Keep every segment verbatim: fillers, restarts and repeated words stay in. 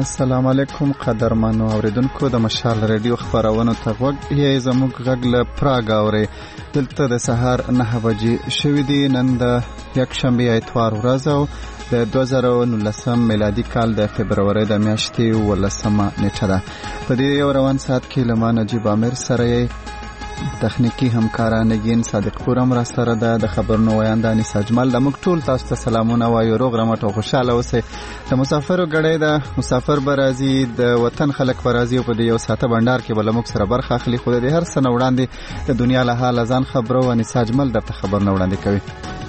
السلام علیکم قدرمنو اوریدونکو د مشال رادیو خبرونو ته غوږ یې زموږ غږ له پراګ اوري. دلته د سهار نه بجې شوې دي. نن د یکشنبه اتوار ورځ او د دوه زره نولسم میلادي کال د فبرورۍ د میاشتې ولسمه نیټه ده. په دې یو روان ساعت کې له ما نجیب عامر سره تخنیکی همکاران نگین صادق پورم را سره ده. د خبرونو ویاندانی ساجمل د موږ ټول تاسو ته سلامونه وایو. روغ رمټ او خوشاله اوسئ. د مسافرو ګړی ده، مسافر به راځي، د وطن خلک به راځي او په دې یو ساعته بنډار کې به له موږ سره برخه اخلي. خو د هر څه نه وړاندې د دنیا له حاله ځان خبرو ونې ساجمل درته خبر نه وړاندې کوي.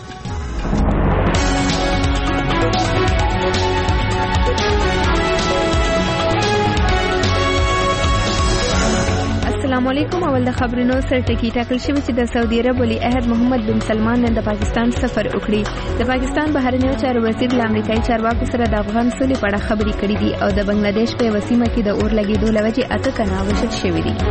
السلام علیکم. اول د خبرونو سر ټکی ټاکل شوی چې د سعودي عرب ولی عہد محمد بن سلمان نن د پاکستان سفر وکړي. د پاکستان بهرنیو چارو وزیر له امریکایي چارواکو سره د افغان سولې په اړه خبرې کړې دي او د بنگلاديش په وسیمه کې د اور لګېدو لوجې اته کسان وژل شوي دي.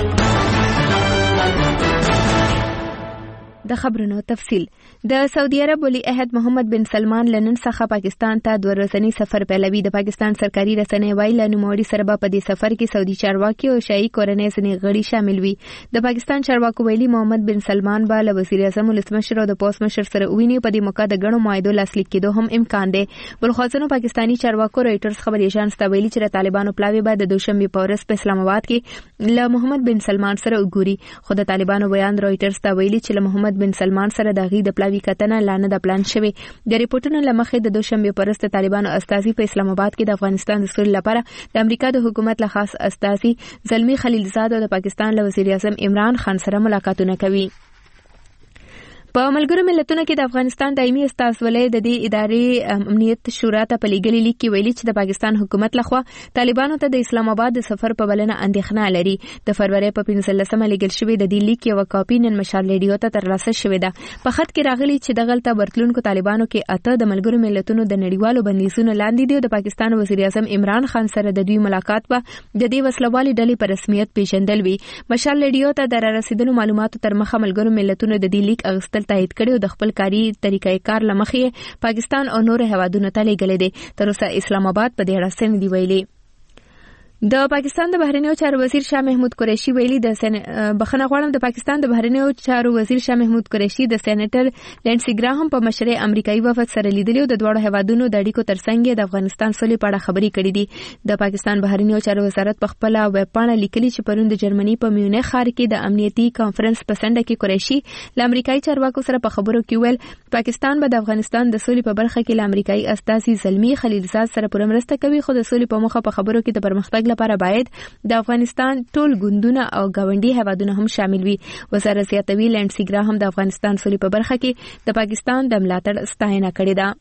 د خبرونو تفصیل. د سعودي عرب ولی عہد محمد بن سلمان لنن څخه پاکستان ته دوه ورځنی سفر پیلوي. د پاکستان سرکاري رسنۍ وایي له نوموړي سره په دې سفر کې سعودي چارواکي او شاهي کورنۍ ځینې غړي شامل وي. د پاکستان چارواکو ویلي محمد بن سلمان به له وزیر اعظم ولسمشر او د پوس مشر سره ویني. په دې موقع د غنو معاهدو لاسلیک کېدو هم امکان دی. بلخوازنو پاکستاني چارواکو رایټرز خبري اژانس ته ویلي چې د طالبانو پلاوی به د دوشنبه په ورځ په اسلام آباد کې له محمد بن سلمان سره وګوري. خو د طالبانو بیان رایټرز ته ویلي چې له محمد بن سلمان سره د غي د پلاوی کتنه لانه د پلان شوی. د ریپورتونو لمخې د دوشنبه پر ورځ طالبانو استازي په اسلام آباد کې د افغانستان د سولې لپاره د امریکا د حکومت له خاص استازي زلمی خلیلزاد او د پاکستان له وزیر اعظم عمران خان سره ملاقاتونه کوي. په ملګرو ملتونو کې د افغانستان دایمي استازولۍ د دې ادارې امنیت شورا ته په لیږلي لیک کې ویلي چې د پاکستان حکومت لخوا طالبانو ته د اسلام آباد د سفر په بلنه اندېښنه لري. د فروری په پنځلسمه لیږل شوې د دې لیک یو کاپي نن مشال ریډیو ته ترلاسه شوې ده. په خط کې راغلي چې دغلته برتلونکو طالبانو کې اته د ملګرو ملتونو د نړیوالو بندیزونو لاندې دي او د پاکستان وزیر اعظم عمران خان سره د دوی ملاقات به د دې وسلوالې ډلې په رسمیت پیژندل وي. مشال ریډیو ته د رسیدلو معلوماتو تر مخه ملګرو ملتونو د دې لیک اغستل تایید کړي او د خپل کاری طریقې کار لمخې پاکستان او نور هوادونو ته لېږلې دي. تر اوسه اسلام آباد په دې اړه څه نه دی ویلي. د پاکستان د بهرنیو چارو وزیر شاه محمود قریشي ویلي د سن... بخنه غواړم د پاکستان د بهرنیو چارو وزیر شاه محمود قریشي د سېنیټر لینسي ګراهم په مشرۍ امریکایي وفد سره لیدلي او د دوړو هوادونو د اړیکو ترڅنګ د افغانستان سولې په اړه خبرې کړې دي. د پاکستان بهرنیو چارو وزارت په خپل ویب پاڼه لیکلي چې پرون د جرمني په میونخ ښار کې د امنیتي کانفرنس په سنډه کې قریشي له امریکایي چارواکو سره په خبرو کې ویل پاکستان به د افغانستان د سولې په برخه کې له امریکایي استازي زلمی خلیلزاد سره پوره مرسته کوي. خو د سولې په مخه په خبرو کې د پرمختګ لپاره باید د افغانستان ټول ګوندونه او ګاونډي هوادونه هم شامل وي. وزارت زیاتوي لینسي ګراهم د افغانستان سولې په برخه کې د پاکستان د ملاتړ ستاینه کړې ده.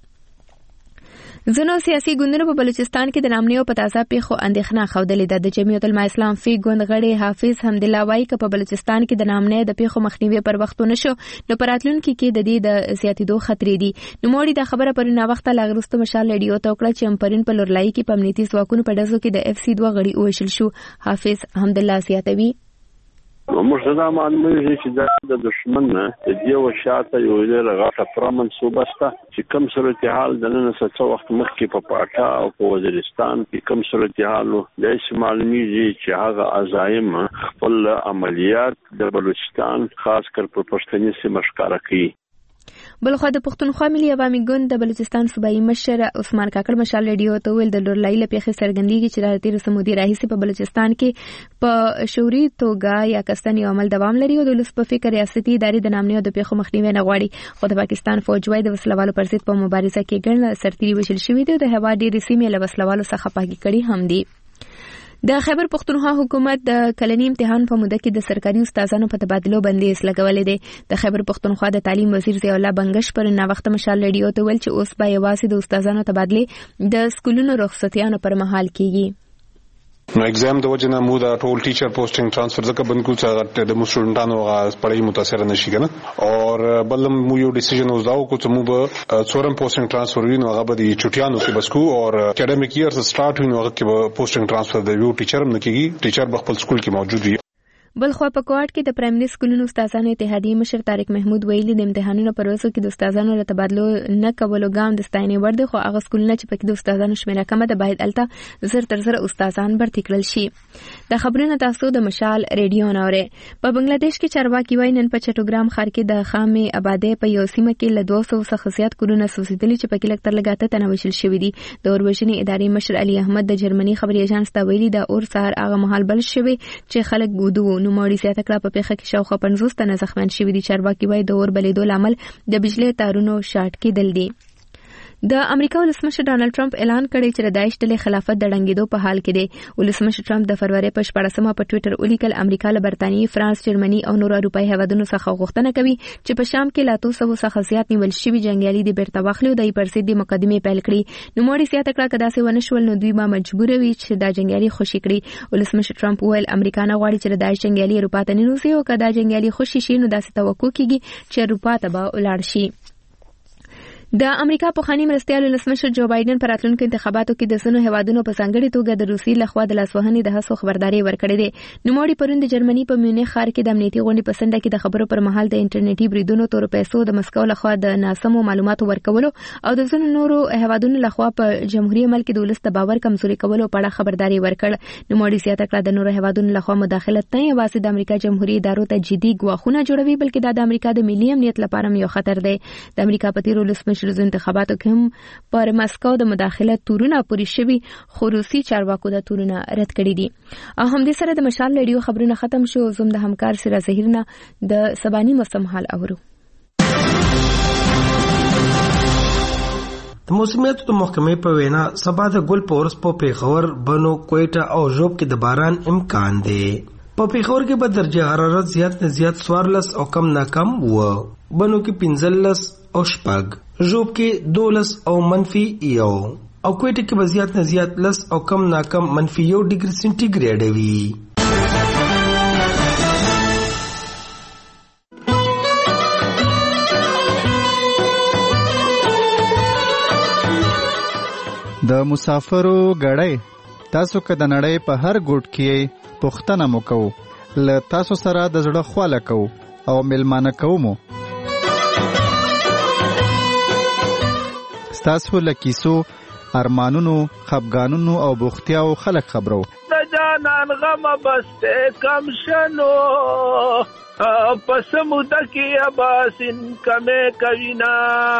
ځینو سیاسي ګوندونو په بلوچستان کې د نامنۍ او په تازه پیښو اندېښنه ښودلې ده. د جمعیت العلماء اسلام فی ګوند غړی حافظ حمدالله وایي که په بلوچستان کې د نامنۍ د پیښو مخنیوي پر وخت ونشو نو په راتلونکي کې د دې د زیاتېدو خطرې دي. نوموړي دا خبره پرون ناوخته لا وروسته مشال ریډیو ته وکړه چې امپرین په لورلایي کې په امنیتي ځواکونو په ډزو کې د اف سی دوه غړي ووژل شو. حافظ حمدالله زیاتوي موږ دا معلومه چې د دشمن نه د دې وشاته یو ډېر غاټه پرمن صوبه سته چې کوم صورتحال د نن څه وخت مخکې په پاټا او په وزیرستان کې کوم صورتحال د معلومیږي چې هغه عزایم خپل عملیات د بلوچستان خاص کر په پښتني سیمه ښکارا کوي. بلخو د پښتونخوا ملي عوامي ګوند د بلوچستان صوبایي مشر عثمان کاکړ مشال ریډیو ته ویل د لورلایي لپاره څرګندېږي چې د تیر سمودي راهیسې په بلوچستان کې په شوري توګه یا کستنی عمل دوام لري او د ولس په فکر ریاستي ادارې د نامنۍ د پیښو مخنیوي نه غواړي. خو د پاکستان فوج وايي د وسلوالو پر ضد په مبارزه کې ګڼ سرتیري وژل شوي دي او د هوا ډېرې سیمې له وسلوالو څخه پاکي کړي هم دي. د خیبر پختونخوا حکومت د کلنی امتحان په موده کې د سرکاري استادانو په تبادلو بندیز لګولې ده. د خیبر پختونخوا د تعلیم وزیر ضیاء الله بنگش پر ناوخته مشال ریډیو ته ویل چې اوس به یوازې د استادانو تبادله د سکولونو رخصتیانو پر مهال کیږي. نو ایگزام د وجه نه مو دا ټول ټیچر پوسټینګ ټرانسفر ځکه بند کول چې د مو سټوډنټانو غا پړای متاثر نشي کنه او بل مو یو ډیسیژن وزاو کو چې مو به څورم پوسټینګ ټرانسفر وینو هغه به د چټیانو کې بسکو او اکیډمیک ایئر سټارټ وینو هغه کې به پوسټینګ ټرانسفر د یو ټیچر هم نکېږي. ټیچر په خپل سکول کې موجود وي. بل خو په کوټ کې د پرایمري سکولونو استادانو اتحادیې مشر طارق محمود ویلي د امتحانونو پر وسو کې د استادانو له تبادلو نه کولو ګام د ستاینې وړ دی، خو هغه سکولونه چې پکې د استادانو شمیره کمه ده باید الته زر تر زر استادان برتي کړل شي. د خبرونو تاسو د مشال ریډیو نوري. په بنگلاديش کې چارواکي وایي نن په چټوګرام ښار کې د خامې آبادی په یو سیمه کې له دوه سوه څخه زیات کورونه سوځېدلي چې پکې لږ تر لږه اته تنه وژل شوي دي. د اوربشنې ادارې مشر علي احمد د جرمني خبري اژانس ته ویلي د اور سهار هغه مهال بل شوی چې خلک ګودو. نوموړي زیاته کړه په پیښه کې شاوخوا پنځوس تنه زخمیان شوي دي. چارواکي وایي د اور بلېدو لامل د بجلی تارونو شارټ کېدل دي. د امریکا ولسمشر ډانلډ ټرمپ اعلان کړی چې د داعش ډلې خلافت د ړنګېدو په حال کې دی. ولسمشر ټرمپ د فروری په شپاړسمه په ټویټر ولیکل امریکا له برتانیې، فرانس، جرمني او نورو اروپایي هیوادونو څخه غوښتنه کوي چې په شام کې لا اتو سوو څخه زیات نیول شوي جنګیالي د بیرته واخلي او د پر ضد مقدمې پیل کړي. نوموړي زیاته کړه که داسې ونه شول نو دوی به مجبور وي چې دا جنګیالي خوشي کړي. ولسمشر ټرمپ وویل امریکا نه غواړي چې د داعش جنګیالي اروپا ته ننوځي او که دا جنګیالي خوشي شي نو داسې توقع کیږي چې اروپا ته به ولاړ شي. د امریکا پخوانی مرستیال ولسمشر جو بایدن پر راتلونکو انتخاباتو کې د ځینو هیوادونو په ځانګړي توګه د روسیې لخوا د لاسوهنې د هڅو خبرداري ورکړې ده. نوموړي پرون د جرمني په میونخ ښار کې د امنیتي غونډې په څنډه کې د خبرو پر مهال د انټرنیټي بریدونو تورو پیسو د مسکو لخوا د ناسمو معلوماتو ورکولو او د ځینو نورو هیوادونو لخوا په جمهوریت ملک د ولس د باور کمزوري کولو په اړه خبرداري ورکړ. نوموړي زیاته کړه د نورو هیوادونو لخوا مداخلت نه یوازې د امریکا جمهوریت ادارو ته جدي ګواښونه جوړوي بلکې دا د امریکا د ملي امنیت لپاره یو خطر دی. د امریکا په تیرو ولسمشر انتخاباتو هم پر مسکو د مداخلت تورونه پوری شوي، خو روسي چارواکو د تورونه رد کړي دي. او همدې سره د مشال ریډیو خبرونه ختم شو. زم د همکار سره زهیرنا د سبانی موسم حال اورو. د موسمیاتو د محکمې په وینا سبا د ګل پورس په پیښور، بنو، کویټه او ژوب کې د باران امکان دی. په پیښور کې به درجه حرارت زیات نه زیات څوارلس او کم نه کم و، بنو کې پنځلس او شپږ، ژوب کې دولس او منفي یو، او کویټه کې به زیات نه زیات لس او کم نه کم منفي یو ډیګري سنټیګریډ وي. د مسافرو غړی تاسو که د نړۍ په هر ګوټ کې پوښتنه مو کوو، له تاسو سره د زړه خواله کوو او میلمانه کوو مو. ستاسو له کیسو، ارمانونو، خفګانونو او بوختیاو خلک خبرو. د جانان غم بسته کم شنو پس موده کې اباسین کمه کوینا.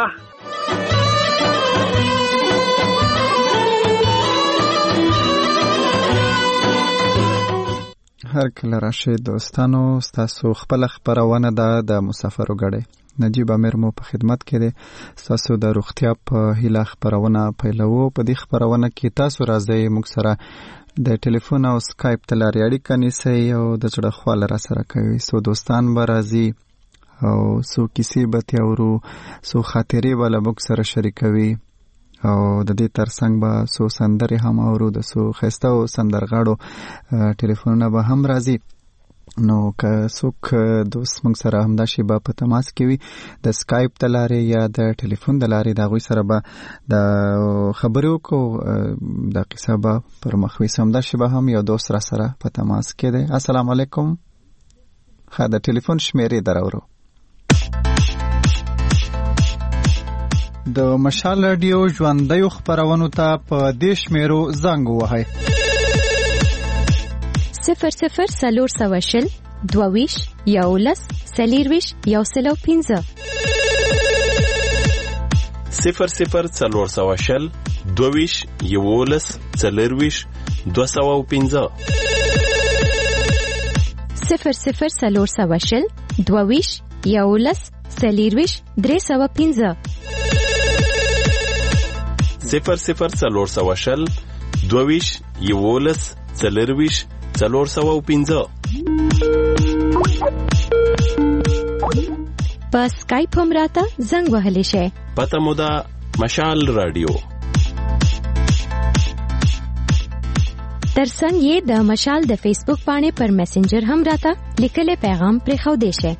هر کله راشي دوستانو، ستاسو خپل خبرونه ده د مسافرو غړي. نجیب امیر مو په خدمت کې دی. ستاسو د روغتیا په هیله خبرونه پیلو. په دې خبرونه کې تاسو راځي موږ سره د ټلیفون او سکایپ ته لارې اړیکه نیسئ او د زړه خواله را سره کوي. سو دوستان به راځي او سو کیسې به تیورو، سو خاطرې به له موږ سره شریکوي او د دې ترڅنګ به سو سندرې هم اورو. د سو ښایسته او سندرغاړو ټلیفونونه به هم راځي. نو که څوک دوست موږ سره همدا شیبه په تماس کې وي د سکایپ د لارې یا د ټلیفون د لارې، د هغوی سره به د خبرې وکړو، د قصه به پر مخ ویسو. همدا شیبه هم یو دوست را سره په تماس کې دی. السلام علیکم. ښه، د ټلیفون شمیرې در اورو. د مشال رادیو ژوندیو خپرونو ته په دې شمیرو زنګ ووهئ: صفر صفر څلور سوه شل دوه ویشت یولس څلېرویشت یو سل او پنځه، صفر صفر څلور سوه شل دوه ویشت یولس څلېرویشت دوه سوه او پنځه، صفر صفر څلور سوه شل دوه ویشت یولس څلېرویشت درې سوه پنځه، صفر صفر څلور سوه شل دوه ویشت یولس څلېرویشت څلور سوه او پنځه. په سکایپ هم راته زنګ وهلی شئ. پته مو ده مشال رادیو. ترڅنګ یې د مشال د فیسبوک پاڼې پر میسنجر هم راته لیکلی پیغام پرېښودی شئ.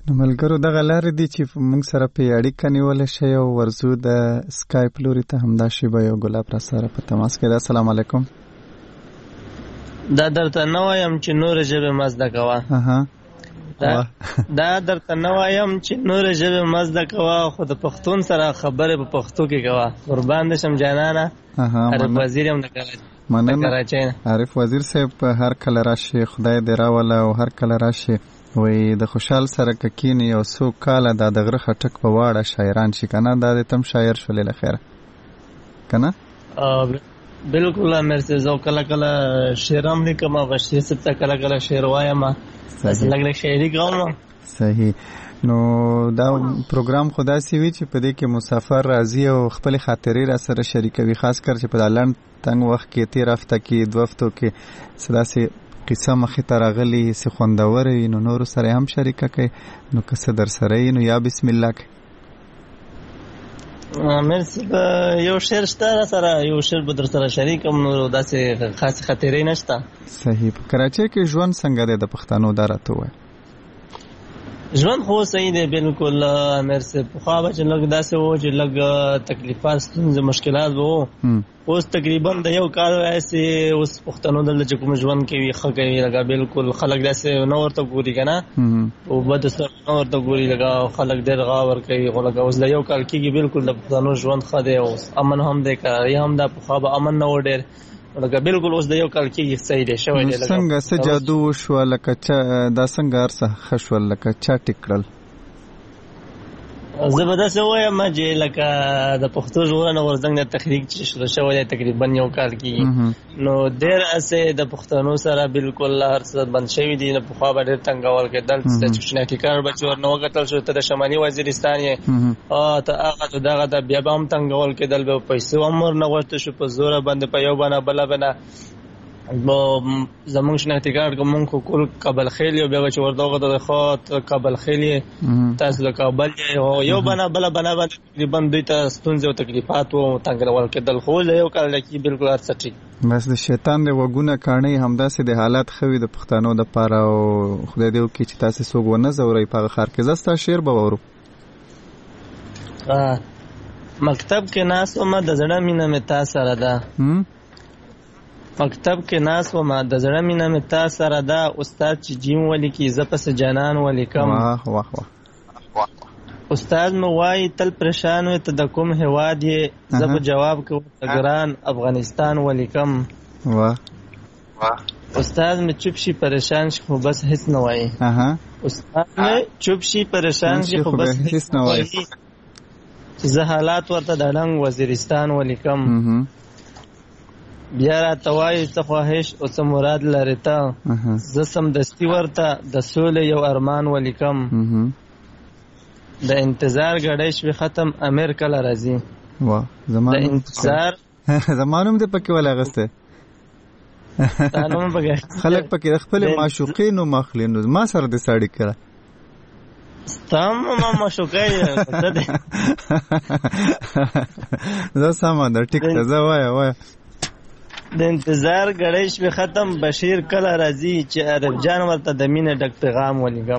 نو ملګرو دغه لارې دي چې موږ سره په اړیکه نیولی شئ او ورځو د سکایپ لوري ته همدا شیبه یو ګلاب را سره په تماس کې ده. السلام علیکم. دا درته نه وایم چې نور ژبې مه زده کوه. دا درته نه وایم چې نور ژبې مه زده کوه، خو د پښتون سره خبرې په پښتو کې کوه. قربان دې شم جانانه. عارف وزیر یم د کراچۍ نه. عارف وزیر صاحب هر کله راشي خدای دې راوله، او هر کله راشي وای د خوشحال سره ککینی او سو کاله دا د غره خټک په واړه شاعران شي کنه. دا د تم شاعر شولې لخيره کنه. بالکل مرسي زو کله کله شعرام لیکم او شعر ست کله کله شعر وایم، لګ لګ شاعري کوم. صحیح. نو دا پروګرام خدا سی وی چې په دې کې مسافر راځي او خپل خاطرې را سره شریکوي، خاص کر چې په لاند تنگ وخت کې تیر هفته کې دوه هفتو کې صدا سي قصه مخې ته راغلي سي خوندور وي، نو نور سره هم شریکه کوي. نو که څه در سره نو یا بسم الله کوي. مرسی. یو شعر شته سره، یو شعر به در سره شریکم، نو داسې خاص خاطرې نشته. صحیح. په کراچۍ کې ژوند څنګه دی د پښتنو؟ دا راته وایي. ژوند خو صحیح دی بالکل مرسی. پخوا به چې لږ داسې و چې لږ تکلیفات ستونزې مشکلات به وو، اوس تقریبا د یو کال راهیسې اوس پښتنو دلته چې کوم ژوند کوي ښه کوي. لکه بالکل خلک داسې نه ورته ګوري که نه، او بد سترګو نه ورته ګوري. لکه خلک ډېر غا ورکوي. خو لکه اوس د یو کال کېږي بالکل د پښتنو ژوند ښه دی، اوس امن هم دی، کراري هم ده. پخوا به امن نه و ډېر، لکه بالکل اوس د یو کال کېږي صحیح دی شوی دی. څنګه څه جادو وشوه؟ لکه چا دا څنګه هر څه ښه شول؟ لکه چا ټیک کړل؟ زه به داسې ووایم چې لکه د پښتو ژغورنه غورځنګ د تحریک چې شروع شوی دی تقریبا یو کال کېږي، نو ډېر هسې د پښتنو سره بالکل هر څه بند شوي دي. نو پخوا به ډېر تنګول کېدل، چې شناختي کار به چې ورنه وکتل شو ته د شمالي وزیرستان یې ته هغه ته دغه ته بیا به هم تنګول کېدل، به پیسې هم ورنه غوښته شو په زوره باندې په یو بانه بله بانه. زمونږ شناختي کارت که مونږ خو کول کابل خیل یو، بیا به چې ورته وکتل خو کابل خیل یې تاسو د کابل یې، یو بانه بله بانه باندې تقریبا دوی ته ستونزې او تکلیفات و تنګول کېدل. خو د یو کال کې بالکل هر څه ټیک. بس د شیطان د وګونه کاڼۍ همداسې د حالات ښه وي د پښتنو دپاره، او خدای دې وکړي چې تاسې څوک ونه ځوروئ په هغه ښار کې. زه ستا شعر به واورو. مکتب کې ناست ومه د زړه مینه مې تا سره ده، مکتب کې ناست ومه د زړه مینه مې تا سره ده، استاد چې جیم ولیکي زه پسې جانان ولیکم. واه واه واه. استاد مې وایي تل پریشان وې ته د کوم هیواد یې، زه به جواب کوم د ګران افغانستان ولیکم. واه. استاد مې چوپ شي پریشان شي خو بس هیڅ نه وایي. استاد مې چوپ شي پریشان شي خو بس هیڅ نه وایي، چې زه حالات ورته د ډنګ وزیرستان ولیکم. بیا راته وایي څه خواهش او څه مراد لرې ته، زه سمدستي ورته د سولې یو ارمان ولیکم. د انتظار ګړۍ شوې ختم امیر کله راځي. واه زما د انتظار زما نوم دې پکې ول اغسته. خلک پکې خپل معشوقې نوم اخلي، نو ما سره دې ساړي کړه ستام ما معشوقې زه سامان در ټیک ته زه وایا وایا. د انتظار ګړۍ شوې ختم بشیر کله راځي، چې عرب جان ورته د مینې ډک پیغام ولیکم.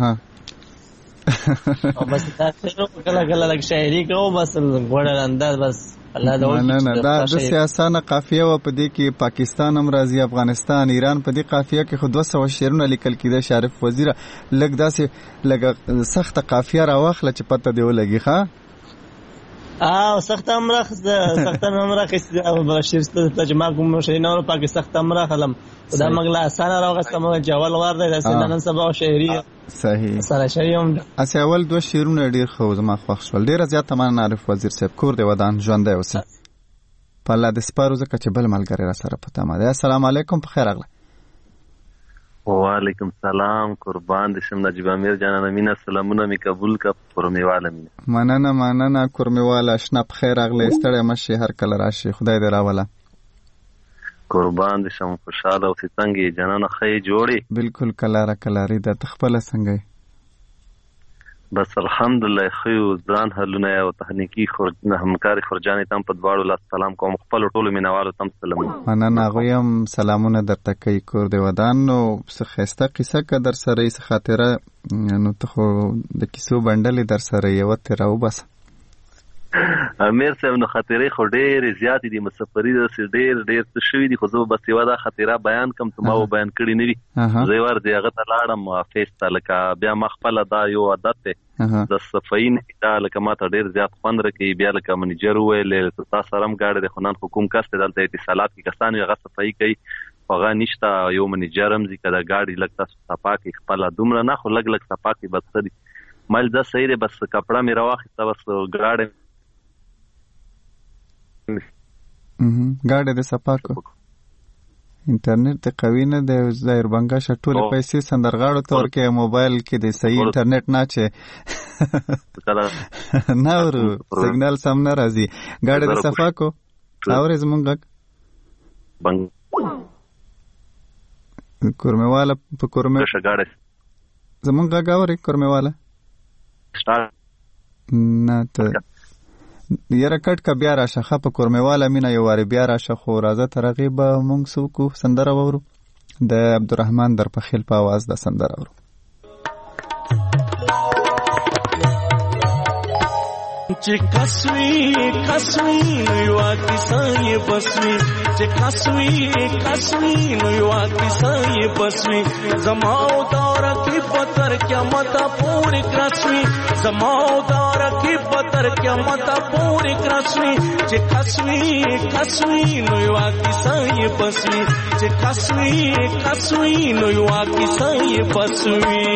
او بس دا کله کله لږ شاعري کوو، بس غوړه انداز بس الله دا نه نه دا د سیاسانه قافیه و په دې کې پاکستان هم راځي، افغانستان، ایران. په دې قافیه کې خو دوه سوه شعرونه لیکل کېده. شارف وزیر لږ داسې لږ سخته قافیه راواخله چې پته دې ولګي. ښه او سخت امرخ سخت امرخ بشیر ست چې ما کوم شي نه پاک سخت امرخ لم دا مغلا اسانه راغستم جوال ور دی چې نن سبا شهري صحیح سره شیم. اسی اول دوه شیرونه ډیر خو زما خوښ شول، ډیر زیات تمام عارف وزیر صاحب کور دی ودان ژوند دی اوسه په الله د سپارو زکه چې بل ملګری را سره پته ما ده. السلام علیکم، په خیر اغله. وعلیکم سلام، قربان دې شم نجیب امیر جانانه، مینا سلامونه می قبول کا کورمیواله مینا. مننه مننه کورمیواله، اشنا په خیر اغله، ستړی مشي هر کله راشي، خدای دې راوله. قربان دې شم، خوشاله او څنګه جانانه خې جوړي؟ بالکل کلاره کلاری د تخپل څنګه بس الحمدلله خو ځان هلونه او تخنیکی خورجنه همکاري خورجانې تم په دواړو لاس سلام کوم خپل ټولو مینوالو تم سلام مننه غویم سلامونه درته کوي کور دی ودان نو څه خسته قصه که در سره څه خاطره نو ته خو د کیسو بندلې در سره یو تر او بس امیر صاحب نو خاطرې خو ډېرې زیاتې دي مسافري داسې ډېر ډېر څه شوي دي خو زه بس یوه دا خاطره بیان کړم ته ما و بیان کړي نه وي زه یې ور دې هغه ته لاړم فیس ته لکه بیا ما خپله دا یو عادت دی د صفایي نه دا لکه ما ته ډېر زیات خوند راکوي بیا لکه منیجر وویلې تا سره هم ګاډی دی خو نن خو کوم کس دی دلته اتصالات کې کسان وي هغه صفایي کوي هغه نشته یو منیجر هم ځي که د ګاډي لږ تاسو صفا کوي خپله دومره نه خو لږ لږ صفا کوي بس ښه دي ما ویل دا صحیح دی بس کپړه مې راواخېسته بس ګاډی ګاډی د صفا کو انټرنیټ د قوي نه دی ظاهر بنګاشه ټولې پیسې سندرغاړو ته ورکوي موبایل کې د صحیح انټرنیټ نه چې نه ورو سیګنال سم نه راځي ګاډی د صفا کو اورې زمونږ غږ کورمهواله په کورمه زمونږ غږ اورې کورمهواله نه ته یاره کټ کا بیا راشه خه په کورمهواله مینا یو واری بیا راشه خو راځه ترغه به مونږ سوکو سندره وورو د عبدالرحمن در پخیل په आवाज د سندره وورو چې کسوي کسوي نو یو کیسه بسوي چې کسوي کسوي نو یو کیسه بسوي زماو دور کې پتر قیامت پورې کرسوي زماو دور کې پتر قیامت پورې کرسوي چې کسوي کسوي نو یو کیسه بسوي چې کسوي کسوي نو یو کیسه بسوي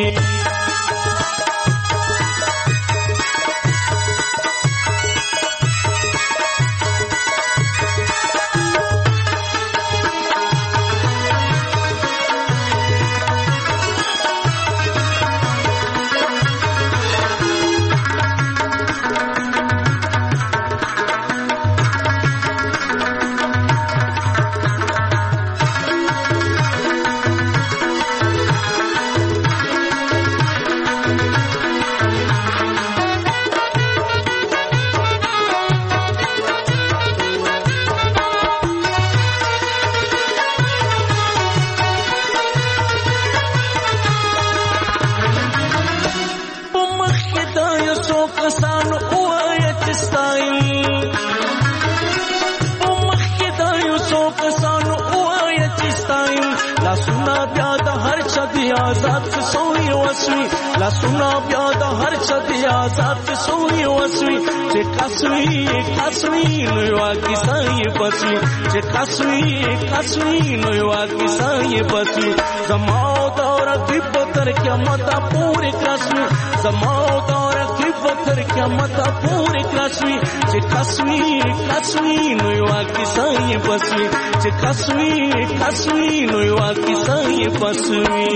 لاسونه بیا د هر چا دی آزاد سوی وسوي چې کسوي کسوي نو یو کیسه یې بسوي چې کسوي کسوي نو یو کیسه یې بسوي زماو دور کې پتر قیامت پورې کسوي زماو دور کې پتر قیامت پورې کسوي چې کسوي کسوي نو یو کیسه یې بسوي چې کسوي کسوي نو یو کیسه یې بسوي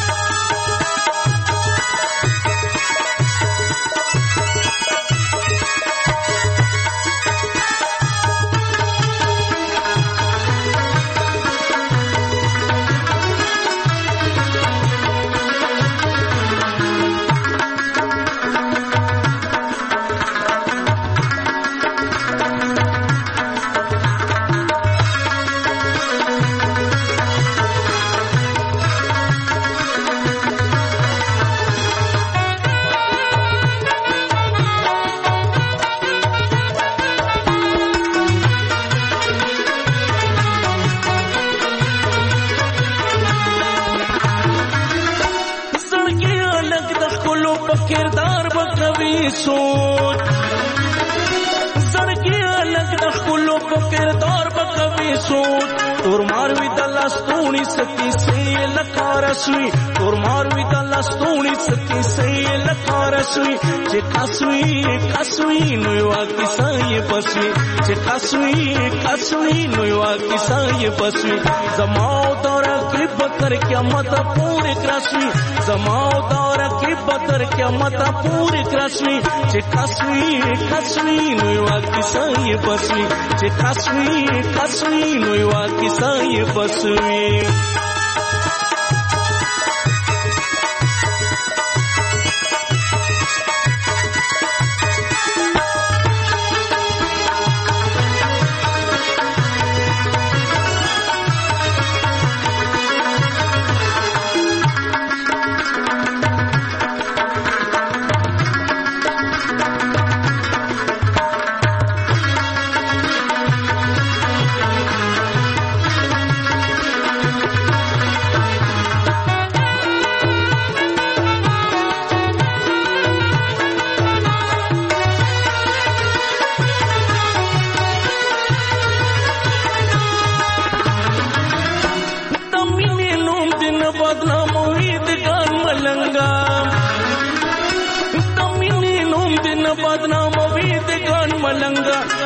زماو دورا کی بتر قیامت پورے کرسوی زماو دورا کی بتر قیامت پورے کرسوی چې کسوی کسوی نو یو کیسه یې بسوي چې کسوی کسوی نو یو کیسه یې بسوي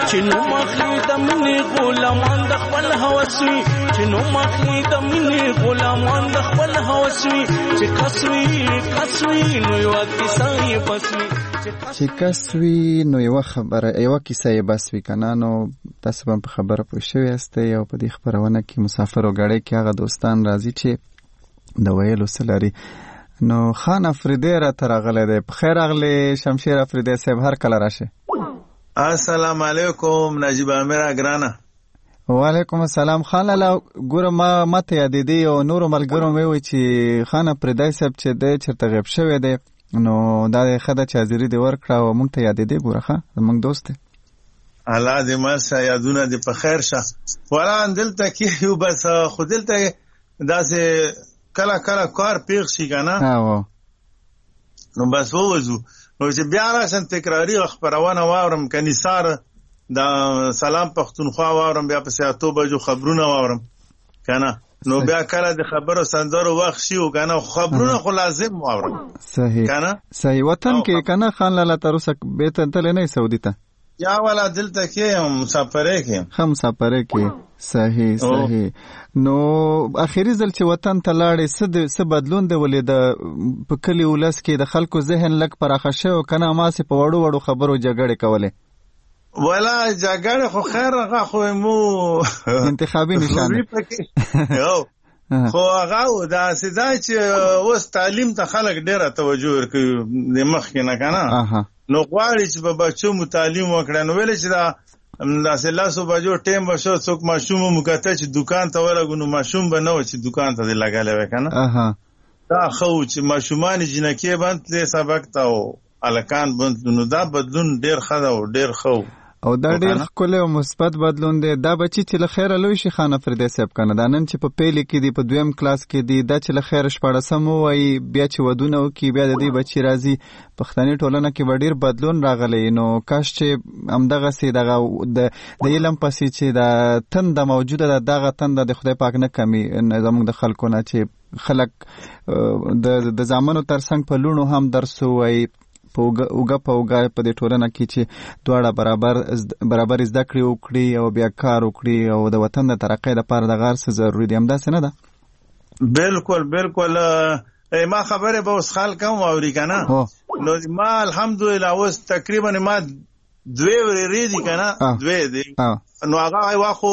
چې نو مخلي د منې غلامان د خپل هوس وي چې نو مخلي د منې غلامان د خپل هوس وي چې کسوي کسوي نو یو کیسه یې بس وي چې کسوي نو یو خبره یو کیسه یې بس وي کنه. نو تاسو هم په خبره پوه شوي یاستئ او په دې خپرونه کې مسافر او ګړی کې هغه دوستان راځي چې د ویلو څه لري. نو خان افریدی راته راغلی دی. په خیر راغلی شمشیر افریدی صاحب، هر کله راشه. السلام علیکم نجیب امیر ګرانه. وعلیکم السلام. خان لالا ګوره ما ماته یادېدی او نورو ملګرو مې وویل چې خان افریدی صاحب چې دی چېرته غیب شوی دی، نو دا د ښه ده چې حاضري دې ورکړه او موږ ته یادېدی. ګوره ښه زموږ دوست دی. الله دې مرسه یادونه دې په خیر شه. ولا دلته کې یو بس خو دلته داسې کله کله کار پیښ شي که نه، نو بس ووځو. نو چې بیا راشم تکراري خپرونه واورم که نثار د سلام پښتونخوا واورم، بیا پسې اتو بجو خبرونه واورم که نه، نو بیا کله د خبرو سندرو وخت شي او که نه خبرونه خو لازم واورم. صحیح که نه صحیح. وطن کې که نه خان لالا تر اوسه بیرته تللی نه یې سعودي ته؟ یا والا دلته کې مسافرۍ کې ښه مسافرۍ کې. صحیح صحیح. نو اخري ځل چې وطن ته لاړې څه بدلون دی ولې په کلي ولس کې د خلکو ذهن لږ پراخه شوی او که نه هماسې په وړو وړو خبرو جګړې کولې؟ ولا جګړه خو خیر هغه خو مو انتخابي نشانه خو هغه داسې دا چې اوس تعلیم ته خلک ډېره توجه ورکوي د مخکې نه که نه، نو غواړي چې په بچو مو تعلیم وکړي. نو ویلې چې دا داسې لسو بجو ټیم به شو څوک ماشوم مو کته چې دوکان ته ورغو، نو ماشوم به نه و چې دوکان ته دې لګلی وی که نه. دا ښه و چې ماشومان جنکې بندلې سبق ته او هلکان بندلو، نو دا بدلون ډېر ښه ده او ډېر ښه و او دا ډېر ښکلی او مثبت بدلون دی. دا بچي چې له خیره لوی شي خان افریدی صاحب که نه، دا نن چې په پیلې کې دي په دویم کلاس کې دي، دا چې له خیره شپاړسم ووایي بیا چې ودونه وکړي بیا د دې بچي راځي پښتني ټولنه کې به ډېر بدلون راغلی. نو کاش چې همدغسې دغه د علم پسې چې د تنده موجوده ده دغه تنده د خدای پاک نه کمي زموږ د خلکو نه، چې خلک د زامنو تر څنګ په لوڼو هم درس ووایي په اوږه په اوږه په دې ټولنه کې چې دواړه برابر برابر زده کړې وکړي او بیا کار وکړي او د وطن د ترقۍ لپاره دغه هر څه ضروري دي. همداسې نه ده؟ بالکل بالکل. ما خبرې به اوس خلک هم واوري که نه، نو ما الحمدلله اوس تقریبا ما دوې ورېرې دي که نه، دوې دي. نو هغه یوه خو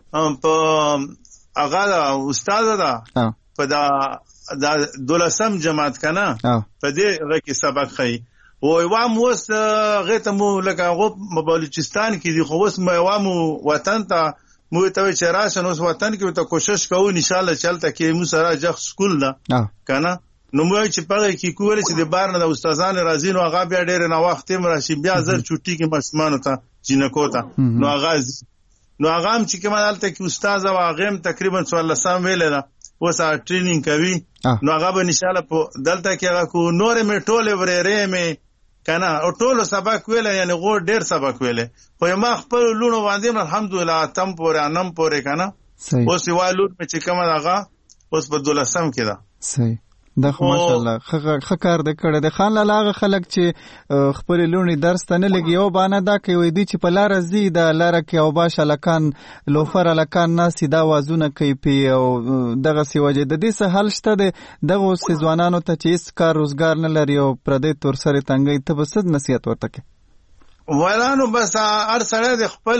په هغه استاده ده په د دولسم جماعت که نه، په دې هغه کې سبق ښیي. و یوه مو اوس هغې ته مو لکه هغو په بلوچستان کې دي، خو اوس مو یوه مو وطن ته مو ورته وایي چې راشه، نو اوس وطن کې ورته کوشش کوو انشاءالله چې هلته کې مو سره جغ سکول ده که نه، نو مو وایي چې په هغې کې کولی چې د بار نه د استادان راځي، نو هغه بیا ډېرې ناوخت هم راشي، بیا زر چوټي کې ماشومانو ته جینکو ته، نو هغه نو هغه هم چې کومه هلته کې استاده وه هغې هم تقریبا څوارلسم ویلې ده، اوس هغه ټرینینګ کوي. نو هغه به انشاءالله په دلته کې هغه کو نورې مې ټولې ورېرې مې که نه او ټولو سبق ویلی، یعنې غور ډېر سبق ویلی، خو ما خپلو لوڼو باندې الحمدلله اتم پورې انم پورې که نه. اوس یوه لور مې چې کومه ده هغه اوس په دولسم کې ده. صحیح. دا خو ماشاءالله ښه کار دی کړی دی. خان لالا هغه خلک چې خپلې لوڼې درس ته نه لګي یو بهانه دا کوي وایي دوی چې په لاره ځي د لاره کې اوباش هلکان لوفر هلکان ناست دي دا وازونه کوي پې او دغسې وجې د دې څه حل شته دی دغو اوسې ځوانانو ته چې هېڅ کار روزګار نه لري او پردی تورسرې تنګوي ته به څه نصیحت ورته کوې؟ ولانو بس هر سړی د خپل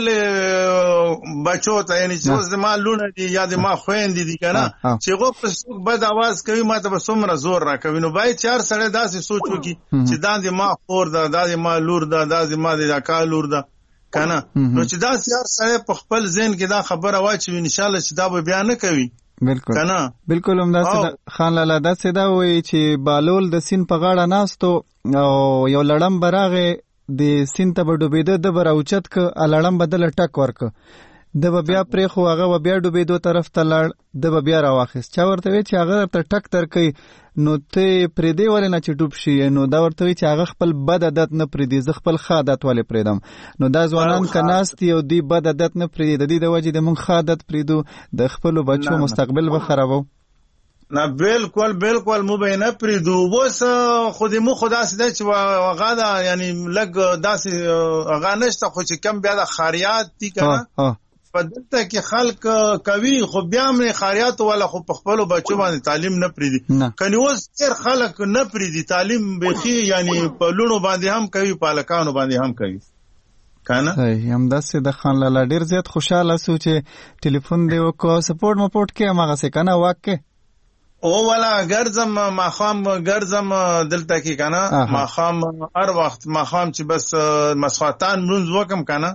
بچو ته یعنې چې اوس د ما لوڼه دي یا د ما خویندې دي که نه چې هغو په څوک بد اواز کوي ما ته به څومره زور را کوي، نو باید چې هر سړی داسې سوچ وکړي چې دا د ما خور ده، دا د ما لور ده، دا د ما د اکا لور ده که نه، نو چې داسې هر سړی په خپل ذهن کې دا خبره واچوي انشاءالله چې دا به بیا نه کوي. بالکل بالکل همداسې خان لالا داسې دا وایي چې بالول د سیند په غاړه ناستو او یو لړم به راغی د سیند ته به ډوبېده، ده به راوچت که لړم به دله ټک ورکه، ده به بیا پرېښو هغه به بیا ډوبېدو طرف ته لاړ، ده به بیا راواخیست. چا ورته وایي چې هغه درته ټک درکوي نو ته یې پرېږدې ولې نه چې ډوب شي، نو دا ورته وایي چې هغه خپل بد عادت نه پرېږدي، زه خپل ښه عادت ولې پرېږدم. نو دا ځوانان که ناست دي او دوی بد عادت نه پرېږدي د دې د وجې د موږ ښه عادت پرېږدو د خپلو بچو مستقبل به خرابو. نه بالکل بالکل مو به نه پریدو وس خو دې مو خدا سده چې هغه دا یعنی لګ داسې هغه نشته خو چې کم بیا د خاریات دي کنه په دلته کې خلک کوي خو بیا مې خاریات ولا خو په خپل بچو باندې تعلیم نه پریدي کني اوس ډېر خلک نه پریدي تعلیم بخي یعنی په لونو باندې هم کوي په لکانو باندې هم کوي کنه صحیح هم داسې د خان لاله ډېر زیات خوشاله سو چې ټلیفون دی وکړو سپورټ مپورټ کې هغه څه کنه واکه او ولا ګرځم ماخام ګرځم دلته کې کنه ماخام هر وخت ماخام چې بس مسواتان منځ وکم کنه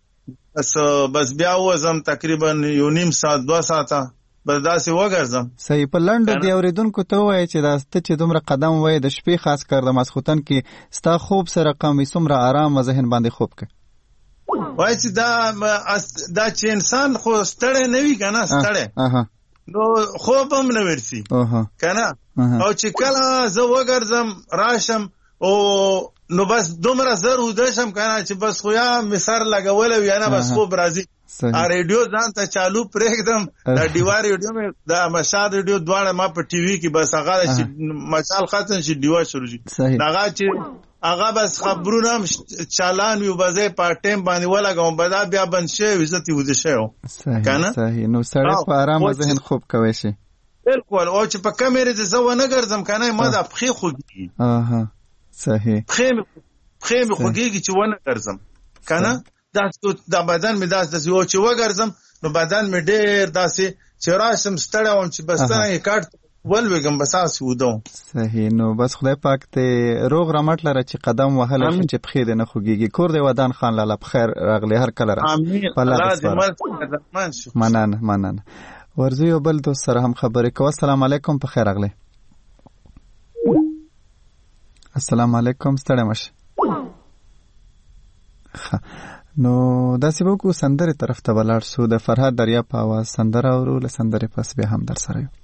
بس بس بیا وزم تقریبا یو نیم ساعت دو ساعته بس داسې وګرځم صحیح په لنډو دی اوریدونکو ته وایي چې دا ست چې دومره قدم وایي د شپې خاص کر د ماسختن کې ستا خوب سره قومي څومره آرام ذهن باندې خوب کوي وایي چې دا دا چې انسان خو ستړی نه وي کنه ستړی نو خوب هم نه ورسي کنه او چې کله زه وګرځم راشم او نو بس دومره زر ودشم کنه چې بس خو یا مسار لګول وی نه بس خوب راځي ا ریډیو ځان ته چالو پرېږدم دا دیوار ریډیو مې دا مشال ریډیو دواړه ما په ټي وي کې بس هغه چې مشال ختم شي دیوار شروع شي هغه چې هغه بس خبرونه هم چالان یو بځه په ټیم باندې ولګم بدا بیا بند شي عزت یې ود شي کنه صحیح نو سره په آرام ذهن خوب کوي شي بالکل او چې په کیمرې د زو نه ګرځم کنه ما د پخې خوږي اها صحیح پخې پخې مې خوږيږي چې ونه ګرځم کنه دا د بدن مې داس د یو چې وګرځم نو بدن مې ډېر داسې چې راشم ستړی وم چې بس څنګه کارت ولوګم بس اس ودو صحیح نو بس خدای پاک ته روغ رمټ لره چې قدم وهله چې پخې دې نه خوږيږي کور دې ودان خان لاله بخیر راغلی هر کله را امين الله دې مرسته شو مننه مننه ورزو یو بل دوست سره هم خبرې کوه السلام علیکم په خیر راغلی السلام علیکم ستړی مشه نو داسې به وکړو سندرې طرف ته ولاړ سو د فرهاد دریا په اواز سندره اورو له سندرې پس بیا هم در سره یو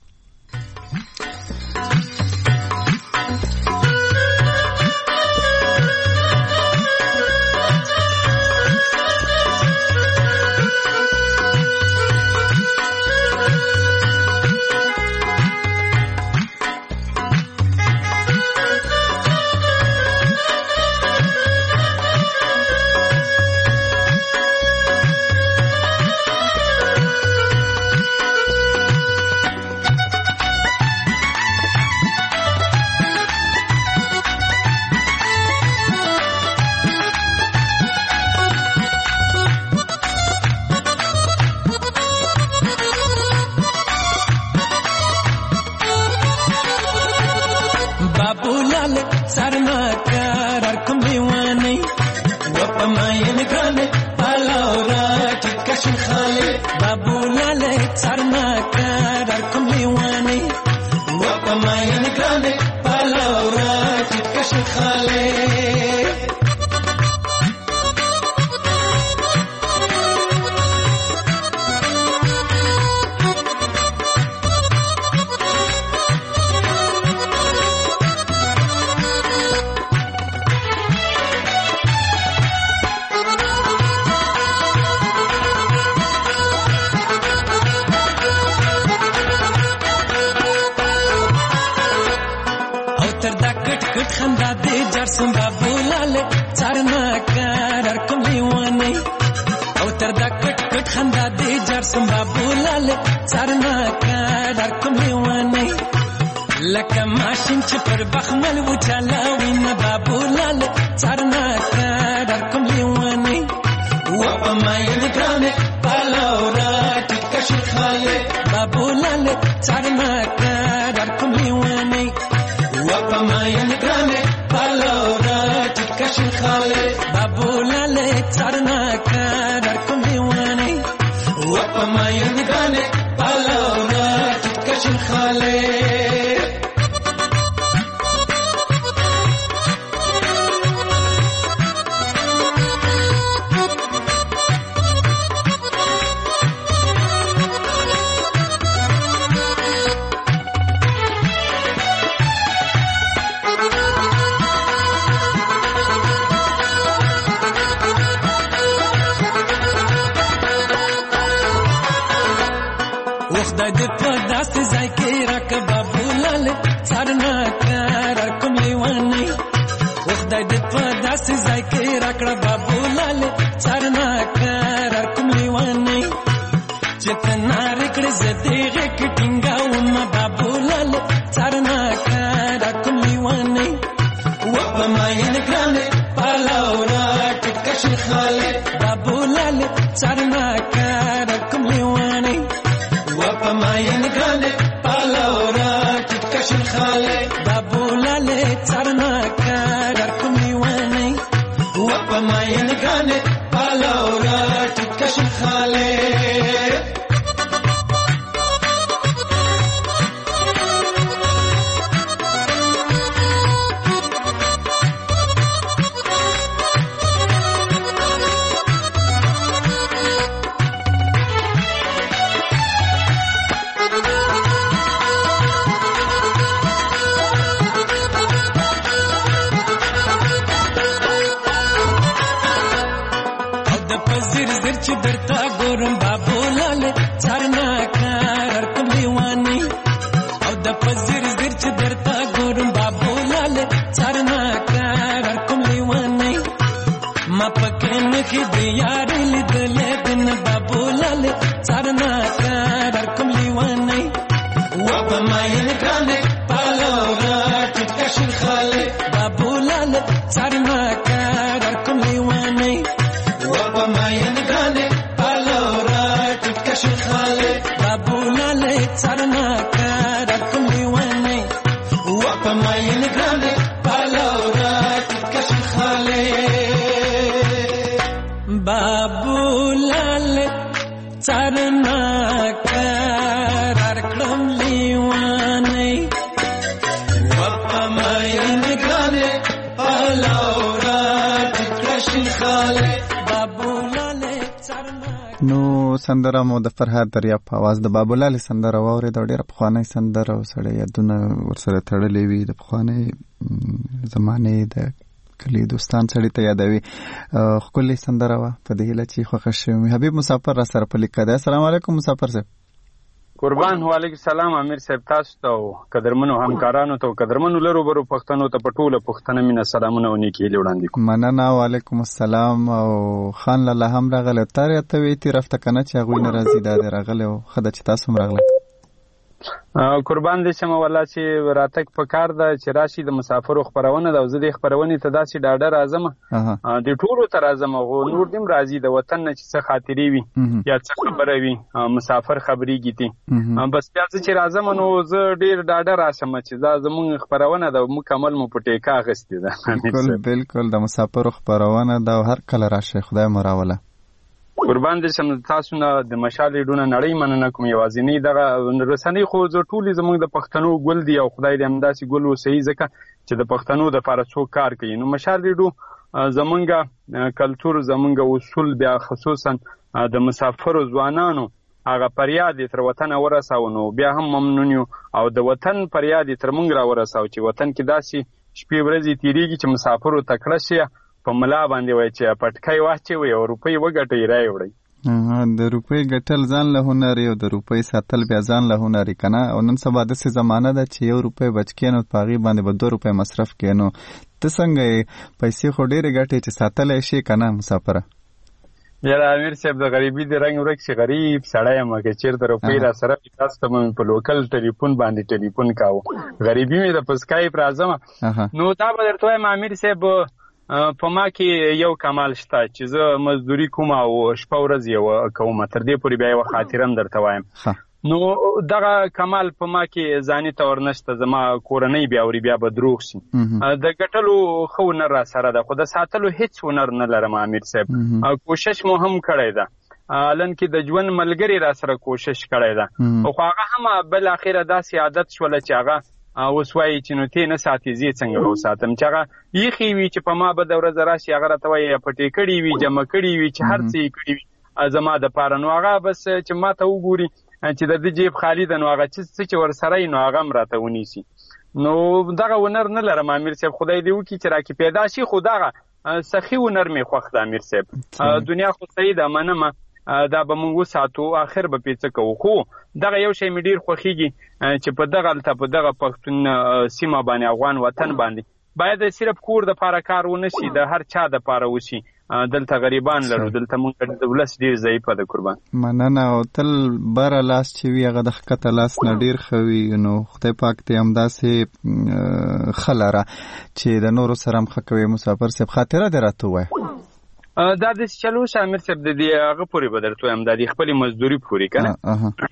خدای دې په داسې ځای کې راکړه څارنه کار کوم لیوانې وخدای دې په داسې ځای کې راکړه بابو لاله څارنه کار کوم لیوانې چې تنار کړې زديغه کې ټینګاوم بابو لاله څارنه کار کوم لیوانې و په ماین ګرانه پالاورا ټکش خاله بابو لاله څارنه کار کوم لیوانې و په ماین ګرانه پالاورا ټکش خاله بابو لاله څارنه کار کوم لیوانې و په ماین ګرانه پالاورا ټکش خاله سندره مو د فرهاد دریاب په आवाज د بابولال سندره واوري د ډیره پخوانی سندره او سړی یادونه ورسره تړلې وي د پخوانی زمانه د کلی دوستان سړی ته یادوي خپل سندره وا په دې هله چې خوښ شوم حبیب مسافر را سره په لیکه ده السلام علیکم مسافر صاحب قربان وعلیکم السلام امیر صاحب تاسو ته قدرمنو همکارانو ته قدرمنو لرو برو پښتنو ته پټوله پښتنه مینا سلامونه او نیکی وړاندې کوم مننه وعلیکم السلام او خان لاله هم راغله تر ته وی طرف ته کنه چې غوی ناراضی ده راغله او خدای چې تاسو هم راغله قربان دې شمه والله چې راتک په کار ده چې راشي د مسافرو خبرونه د وزدي خبرونه ته داسې ډاډه راځم د ټولو تر راځم غو نور دیم راځي د وطن نه چې څه خاطرې وي یا څه خبره وي مسافر خبرېږي دي بس بیا چې راځم نو زه ډیر ډاډه راشم چې دا زموږ خبرونه د مکمل مو پټیکا غستې ده بالکل بالکل د مسافرو خبرونه دا هر کله راشه خدای مراوله قربان دې شم تاسو نه د مشال ډونه نړۍ مننه کوم یوازینی دغه رسنۍ خو زه ټولې زموږ د پښتنو ګل دی او خدای دې همداسې ګل وسعي ځکه چې د پښتنو د لپاره څوک کار کوي نو مشال ډو زمونږ کلچر زمونږ اصول بیا خصوصا د مسافرو ځوانانو هغه فریاد تر وطن ورساو نو بیا هم ممنون یو او د وطن فریاد تر مونږ را ورساو چې وطن کې داسې شپې ورځې تیریږي چې مسافرو تکړه شي په ملا باندې وای چې پټکای واچوي او روپۍ وګټي راي وړي د روپۍ ګټل ځان له هنر یو د روپۍ ساتل بیا ځان له هنر کنه او نن سبا د سې زمانہ ده چې یو روپۍ بچکینو پاغي باندې به دوه روپۍ مصرف کینو ته څنګه پیسې خو ډېرې ګټي چې ساتل شي کنه مسافر یاره امیر صاحب د غریبي د رنگ ورک شي غریب سړی یم که چیرته روپۍ را سره تاسو ته په لوکل ټلیفون باندې ټلیفون کاوه غریبي مې د پسکای پرازم نو دا به درته وایم امیر صاحب په ما کې یو کمال شته چې زه مزدوري کوم او شپه ورځ یو کوم تر دې پورې بیا یو خاطرم درته وایم نو دغه کمال په ما کې ځاني تور نشته زما کورنۍ بیا وري بیا به دروغ شي د ګټلو خو نه را سره ده خو د ساتلو هیڅ هنر نه لرم امیر صاحب کوشش مو هم کړی ده لن کې د ژوند ملګری را سره کوشش کړی ده او هغه هم بل اخیره داسې عادت شول چې هغه اوس وایي چې نو ته نه ساتي زی څنګه وساتم چې هغه یخي وی چې په ما به د ورځ راشي هغه راته وایي پټې کړي وي جمع کړي وي چې هر څه کړي وي زما د پاره نو هغه بس چې ما ته وګوري چې د دې جیب خالی ده نو هغه چې ور سره نو هغه مراته ونیسي نو دغه ونر نه لرم امیر صاحب خدای دې وکړي چې راکې پیدا شي خو دغه سخی ونر می خوښ د امیر صاحب دنیا خو صحیح ده منم دا به موږ وساتو اخر به پیڅه کوو. خو دغه یو شی مې ډیر خوښیږي چې په دغه الته په دغه پښتون سیمه باندې افغان وطن باندې باید صرف کور د پاره کار ونه شي، د هر چا د پاره وشي. دلته غریبان لرو، دلته موږ د ولس ډیر ضعیفه ده. قربان مننه. او تل بره لاس چې وي هغه د ښکته لاس نه ډیر ښه وي. نو خدای پاک ته همداسې ښه لره چې د نورو سره هم ښه کوي. مسافر صاحب خاطره دې راته ووایه. دا د چلو شامر صاحب د دې هغه پورې به درته وایم، د دې خپلې مزدوري پورې که نه.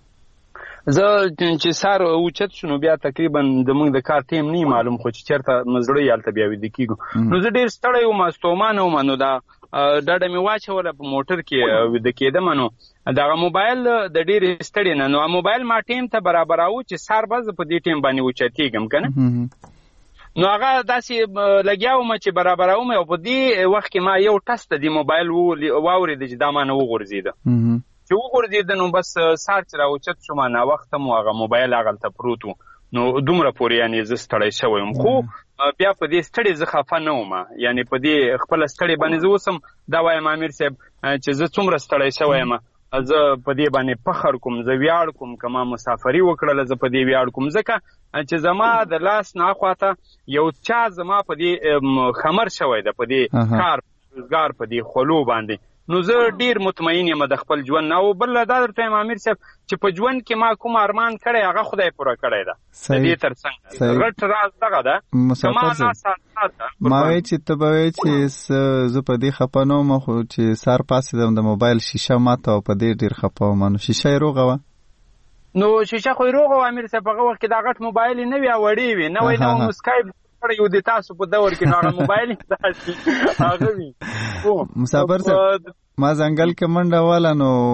زه چې سهار اوچت شو نو بیا تقریبا د موږ د کار ټیم نه معلوم، خو چې چېرته مزدورۍ هلته بیا ویده کېږو. نو زه ډېر ستړی وم، ستومانه وم. نو دا ډډه مې واچوله په موټر کې ویده کېدم. نو دغه موبایل د ډېرې ستړې نه، نو موبایل ما ټیم ته برابراوه چې سهار به زه په دې ټیم باندې اوچتېږم که نه. نو هغه داسې لګیاوم چې برابروم، او په دې وخت کې ما یو ټس د دې موبایل واورېده چې دا ما نه وغورځېده. چې وغورځېده نو بس سهار چې راوچت شوم ناوخته مو هغه موبایل هغلته پروت و. نو دومره پورې یعنې زه ستړی شوی یم. خو بیا په دې ستړې زه خفه نه وم، یعنې په دې خپله ستړې باندې زه اوس هم دا وایم امیر صاحب چې زه څومره ستړی شوی یم، زه په دې باندې فخر کوم، زه ویاړ کوم که ما مسافري وکړله، زه په دې ویاړ کوم ځکه چې زما د لاس نه اخواته یو چا زما په دې خمر شوی ده، په دې کار روزګار په دې خولو باندې. نو زه ډیر مطمئن یم د خپل ژوند نه. او بل دا درته وایم امیر صاحب چې په ژوند کې ما کوم ارمان کړی هغه خدای پوره کړی ده. د دې تر څنګ غټ راز دغه ده. مسافر صاحب ما وایي چې ته به وایي چې زه په دې خفه نه وم، خو چې سهار پاڅېدم د موبایل شیشه ماته او په دې ډېر خفه وم. نو شیشه یې روغه وه؟ نو شیشه خو یې روغه وه امیر صاحب. هغه وخت کې دا غټ موبایل یې نه وي او وړې وي، نوی نوی مو سکایپ کړی و د تاسو په دور کې، نو هغه موبایل یې داسې هغه وي. مسافر صاحب ما ځنګل کې منډه واله،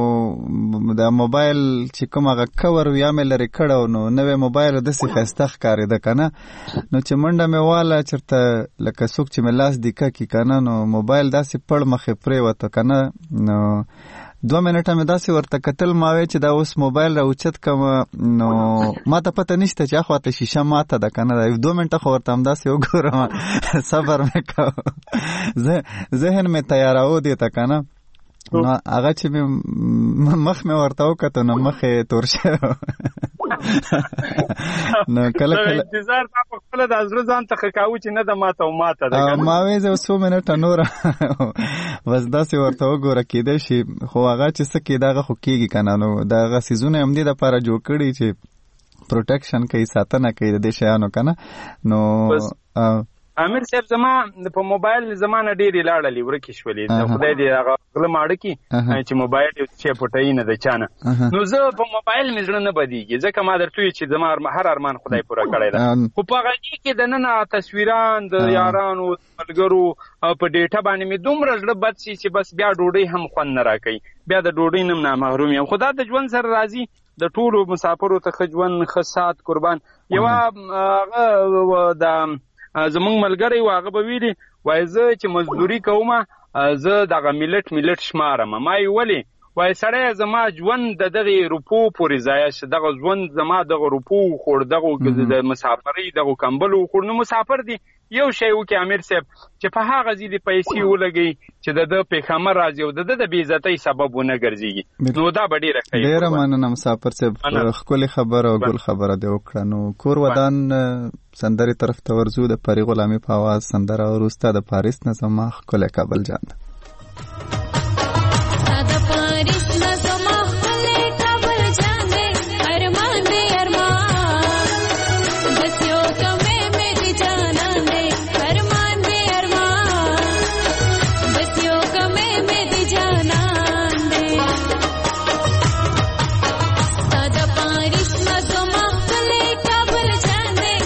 نو د موبایل چې کوم هغه کور وي یا مې لرې کړی، نو نوی موبایل داسې ښایسته ښکارېده که نه. نو چې منډه مې واله چېرته لکه څوک چې مې لاس دیکه کړي که نه، نو موبایل داسې پړ مخې پرېوته که نه. نو دوه منټه مې داسې ورته کتل، ما وی چې دا اوس موبایل راوچت کړم نو ما ته پته نشته چې اخواته شیشه ماته ده که نه. دوه منټه خو ورته همداسې وګورم، صبر مې کوه، ذهن مې تیاراو دې ته که نه. نو هغه چې مې مخ مې ورته وکته نو مخ یې تور شوی. نو کله کله انتظار تا په خپله د زړه ځان ته ښه کاوه چې نه ده ماته او ماته ده. ما وی زه څو منټه نوره بس داسې ورته وګوره، کېدای شي خو هغه چې څه کېده هغه خو کېږي که نه. نو دغه څیزونه یې همدې دپاره جوړ کړي چې پروټیکشن کوي، ساتنه کوي د دې شیانو که نه. نو امیر صاحب زما په موبایل زما نه ډېرې لاړلې ورکې شولې، خدای دې هغه غله ماړه کړي چې موبایل یو څه پټوي نه د چا نه. نو زه په موبایل مې زړه نه بدېږي، ځکه ما درته ویل چې زما هر ارمان خدای پوره کړی ده. خو په هغه کې دننه تصویران د یارانو ملګرو په ډیټا باندې مې دومره زړه بد شي چې بس بیا ډوډۍ هم خوند نه راکوي، بیا د ډوډۍ نه م نامحروم یم. خو دا د ژوند سره راځي، د ټولو مسافرو ته ښه ژوند ښه ساعت قربان. یوه هغه د زمونږ ملګری و، هغه به ویلي وایي زه چې مزدوري کوم زه دغه ملت ملت شمارم. ما یې ولې وایي سړی زما ژوند د دغې روپو پورې ضایع شه، دغه ژوند زما دغه روپو وخوړ، دغه د مسافرۍ دغه کمبل وخوړ. نو مسافر دی یو شی وکړي امیر صاحب چې په هغه ځای د پیسې ولګوي چې د ده پیښامه راځي او د ده د بې عزتۍ سبب ونه ګرځېږي. نو دا به ډېره ښه ډېره مننه مسافر صاحب، ښکلې خبره او ګل خبره دې وکړه. نو کور ودان سندرې طرف ته ورځو، د پري غلامي په اواز سندره وروسته د پاریس نه زما ښکلی کابل جان ده.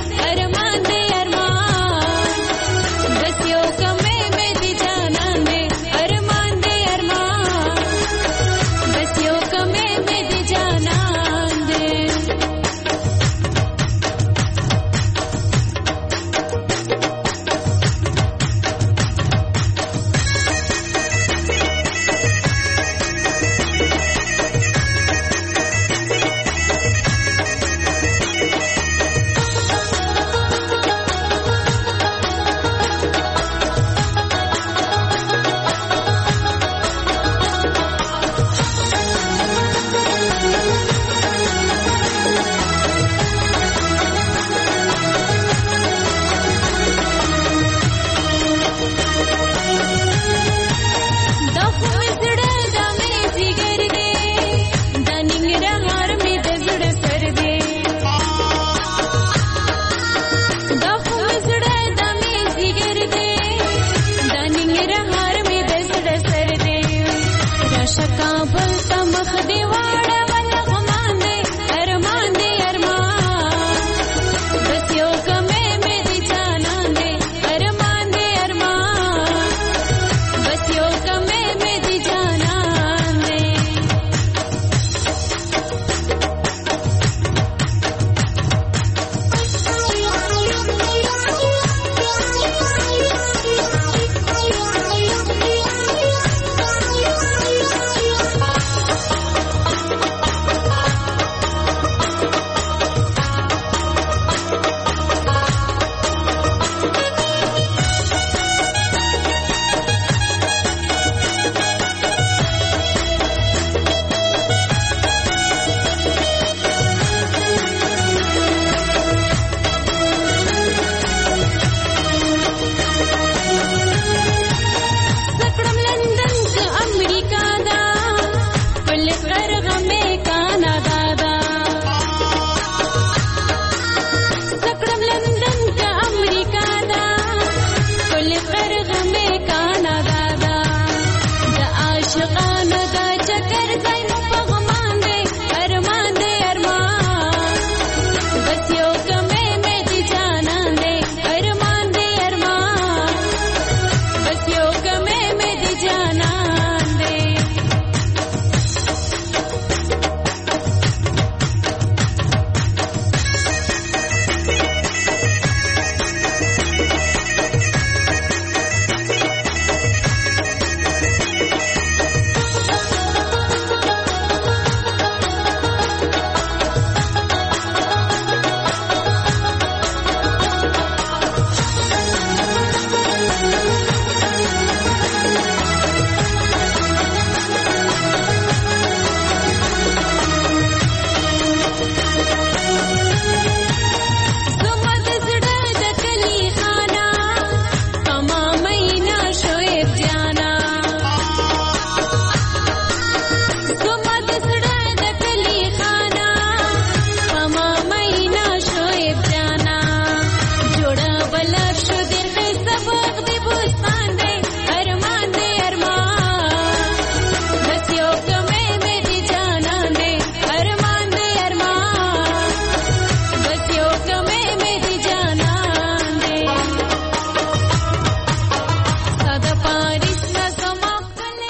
Arman,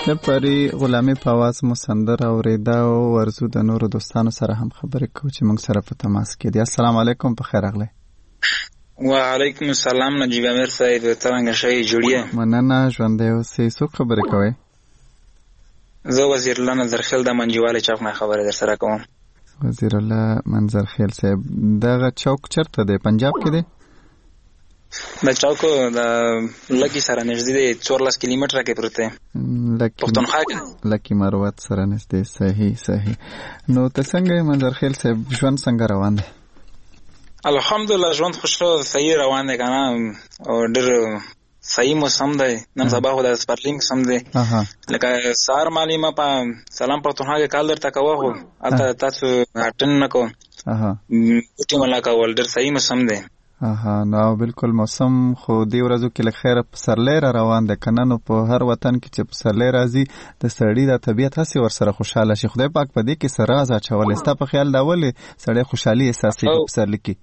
د پری غلامي په आवाज مو سندره اوریدا او ورزو د نورو دوستانو سره هم خبرې کوو چې موږ سره په تماس کې دي. السلام علیکم، په خیر راغلی. وعلیکم السلام نجیب امیر صاحب، څنګه شئ؟ جوړیه مننه، ژوندی اوسئ. څوک خبرې کوئ؟ زه وزیر الله منظرخیل د منجواله چوک نه خبرې در سره کوم. وزیر الله منظرخیل صاحب، دغه چوک چرته دی؟ پنجاب کې دی؟ د چوک د لکی سره نږدې دی، څوارلس کیلومتره کې پروت دی، پښتونخوا کې لکی مروت سره نږدې. صحیح صحیح. نو ته څنګه منظرخیل صاحب، ژوند څنګه روان دی؟ الحمدلله ژوند خوشو صحیح روان دی کنه، او ډېر صحیح موسم دی. نن سبا خو د سپرلینګ سم دی، لکه سهار معلومه په سلام پښتونخوا کې کال درته کوه، خو هلته تاسو اټن نه کوم ټی ملا کول. ډېر صحیح موسم دی. اها نو بالکل موسم خو دی ورځو کې لخر پسرلی را روان دی کنه. نو په هر وطن کې چې پسرلی راځي د سړی د طبیعت هسې ورسره خوشاله شي. خدای پاک په دې کې څه راز اچولی؟ ستا په خیال دا ولې سړی خوشحالي احساسوي په پسرلي کې؟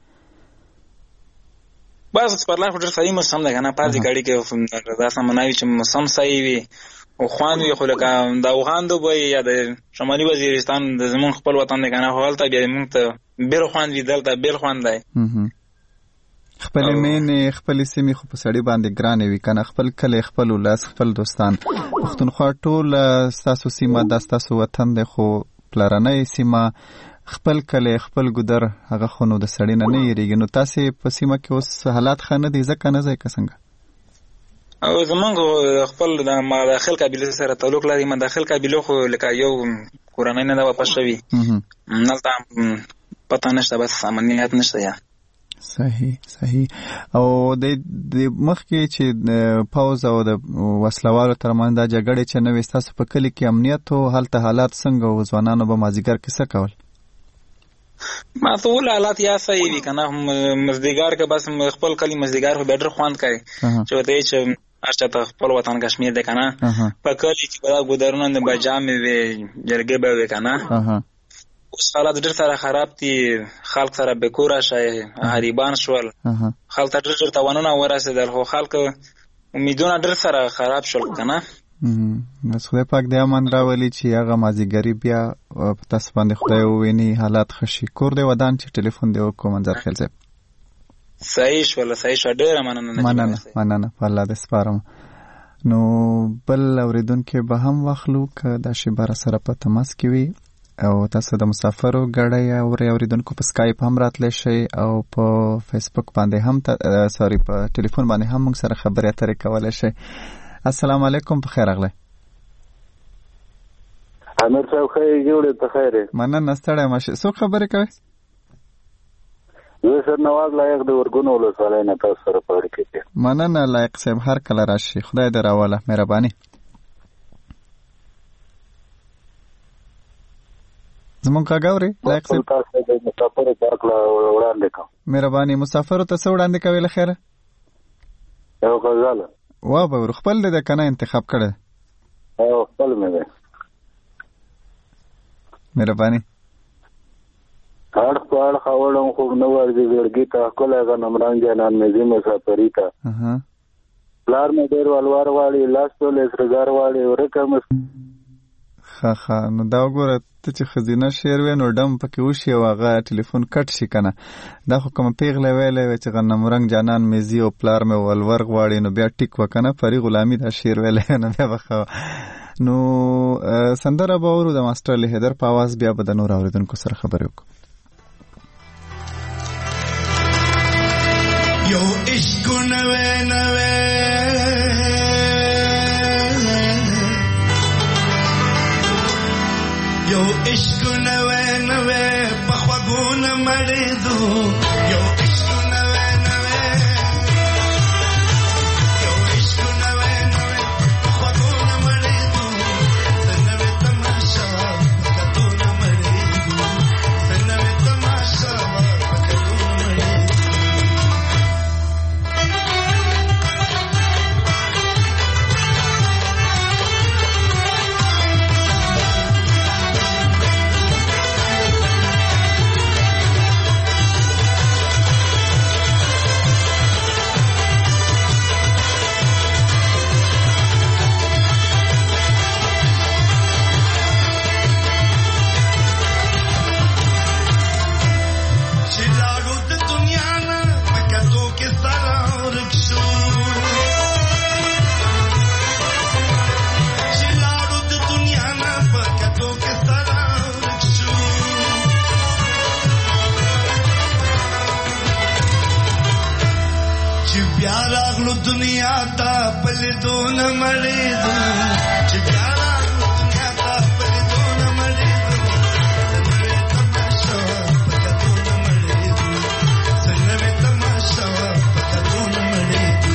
بس پسرلی خو ډېر صحیح موسم دی کنه. پاتې ګاډي کې داسې مناوي چې موسم صحیح وي او خوند وي، خو لکه د افغان دوبۍ یا د شمالي وزیرستان د زمونږ خپل وطن دی کنه، خو هلته بیا موږ ته بېل خوند وي، دلته بېل خوند دی. خپل مینې خپل سیمې خو په سړی باندې ګرانې وي کنه، خپل کلی، خپل ولس، خپل دوستان. پښتونخوا ټول ستاسو سیمه دا ستاسو وطن دی، خو پلرنۍ سیمه، خپل کلی، خپل ګودر، هغه خو نو د سړی نه نه یېرېږي. نو تاسې په سیمه کې اوس حالات ښه نه دي ځکه نه ځئ که څنګه؟ او زمونږ خپل د مداخل قبیلې سره تعلق لري. مداخل قبیلو خو لکه یو کورنۍ نه ده واپس شوي، هلته پته نشته، بس امنیت نشته. یا صحیح صحیح. او د مخکې چې پاوز او د وسلوالو ترمنځ دا جګړې چې نه وې، ستاسو په کلي کې امنیت و؟ هلته حالات څنګه و؟ ځوانانو به مازدیګر کې څه کول؟ ما ته ول حالات یا صحیح وي کنه. مازدیګر کې بس خپل کلي مازدیګر خو بیا ډېر خوند کوي چې ورته یې چې هر چا ته خپل وطن کشمیر دی کنه. په کلي کې به دا ګودرونه د بجامې وې، جرګې به وې کنه. اوس حالات ډېر سره خراب دي، خلک سره بېکوره شي، غریبان شول، خلک ته ډېر ډېر تاوانونه ورسېدل، خو خلک امیدونه ډېر سره خراب شول کنه. بس خدای پاک دې امن راولي چې هغه مازدیګري بیا په تاسو باندې خدای وویني، حالات ښه شي. کور دې ودان چې ټلیفون دې وکړو منظرخیل صاحب؟ صحیح شول، صحیح شو. ډېره مننه مننه مننه، په الله دې سپارم. نو بل اورېدونکي به هم واخلو که دا شیبه را سره په تماس کې وي، او تاسو د مسافرو ګړی اوري اوریدونکو په سکایپ هم راتلی شئ، او په فیسبوک باندې هم سوري په ټلیفون باندې هم موږ سره خبرې اترې کولی شئ. السلام علیکم، په خیر راغلی. امیر صاحب ښه یې؟ جوړې په خیر یې؟ مننه، ستړی مه شئ. څوک خبرې کوئ؟ زه سر نواز لایق د ورګونو ولسوالۍ نه تاسو سره په اړیکه کې. مننه لایق صاحب، هر کله راشي. خدای دې راوله، مهرباني. زمونږ غږ اورئ لایق صاحب؟ تاسو د مسافرو په هکله وړاندې کوم. مهرباني. مسافرو ته څه وړاندې کوئ له خیره؟ یو غزله. وا به خپل دی که نه انتخاب کړی؟ او خپل مې دی. مهرباني. اړخ په اړخ اوړم خوب نه ورځي زړګي ته، ښکلی غنمرنګ جانان مې ځي مسافري ته. پلار مې ډېر ولور غواړي، لاس ټول یې سرګار غواړي، ورکه مې ښه ښه. نو دا وګوره ته چې ښځینه شعر وی نو ډم پکې وشي او هغه ټلیفون کټ شي که نه. دا خو کومه پیغله ویلی وی چې غنمرنګ جانان مې ځي او پلار مې ولور غواړي، نو بیا ټیک وه که نه. پري غلامي دا شعر ویلی نو بیا به ښه. نو سندره به اورو د ماسټر علي حیدر په اواز، بیا به د نور اورېدونکو سره خبرې وکړو. یو عشق نوے نوے یو عشق نوے نوے پخوگون مړې دو، یو عشق نوے نوے یو عشق نوے نوے پخوگون مړې دو، سنوے تماشا پکتون مړې دو، سنوے تماشا پکتون مړې دو. بیا راغلو دنیا ته پلیدو نه مړېدو چې بیا راغلو دنیا ته پلیدو نه مړېدو څنګه تماشا په کتو نه مړېدو څنګه تماشا په کتو نه مړېدو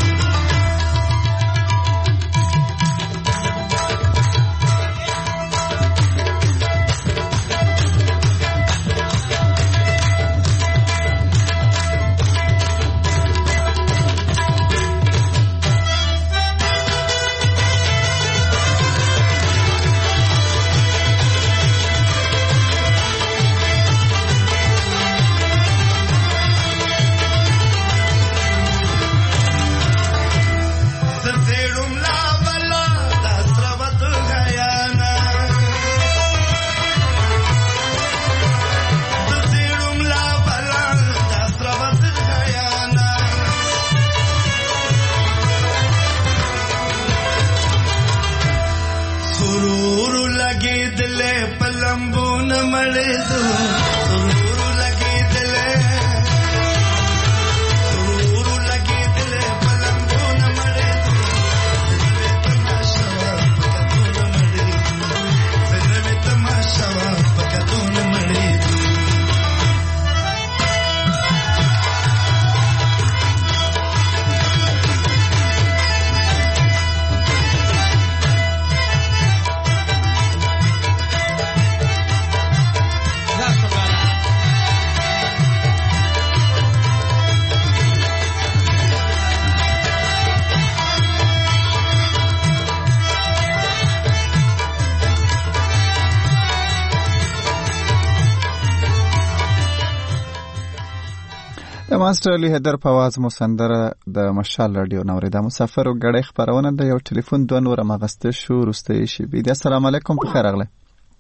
ماستر علي حیدر په आवाज مو سندره د مشال رادیو نو ورده مسافر او غړې خبرونه د یو ټلیفون دوه نور مغسته شو روستي شي بي السلام علیکم په خیر اغله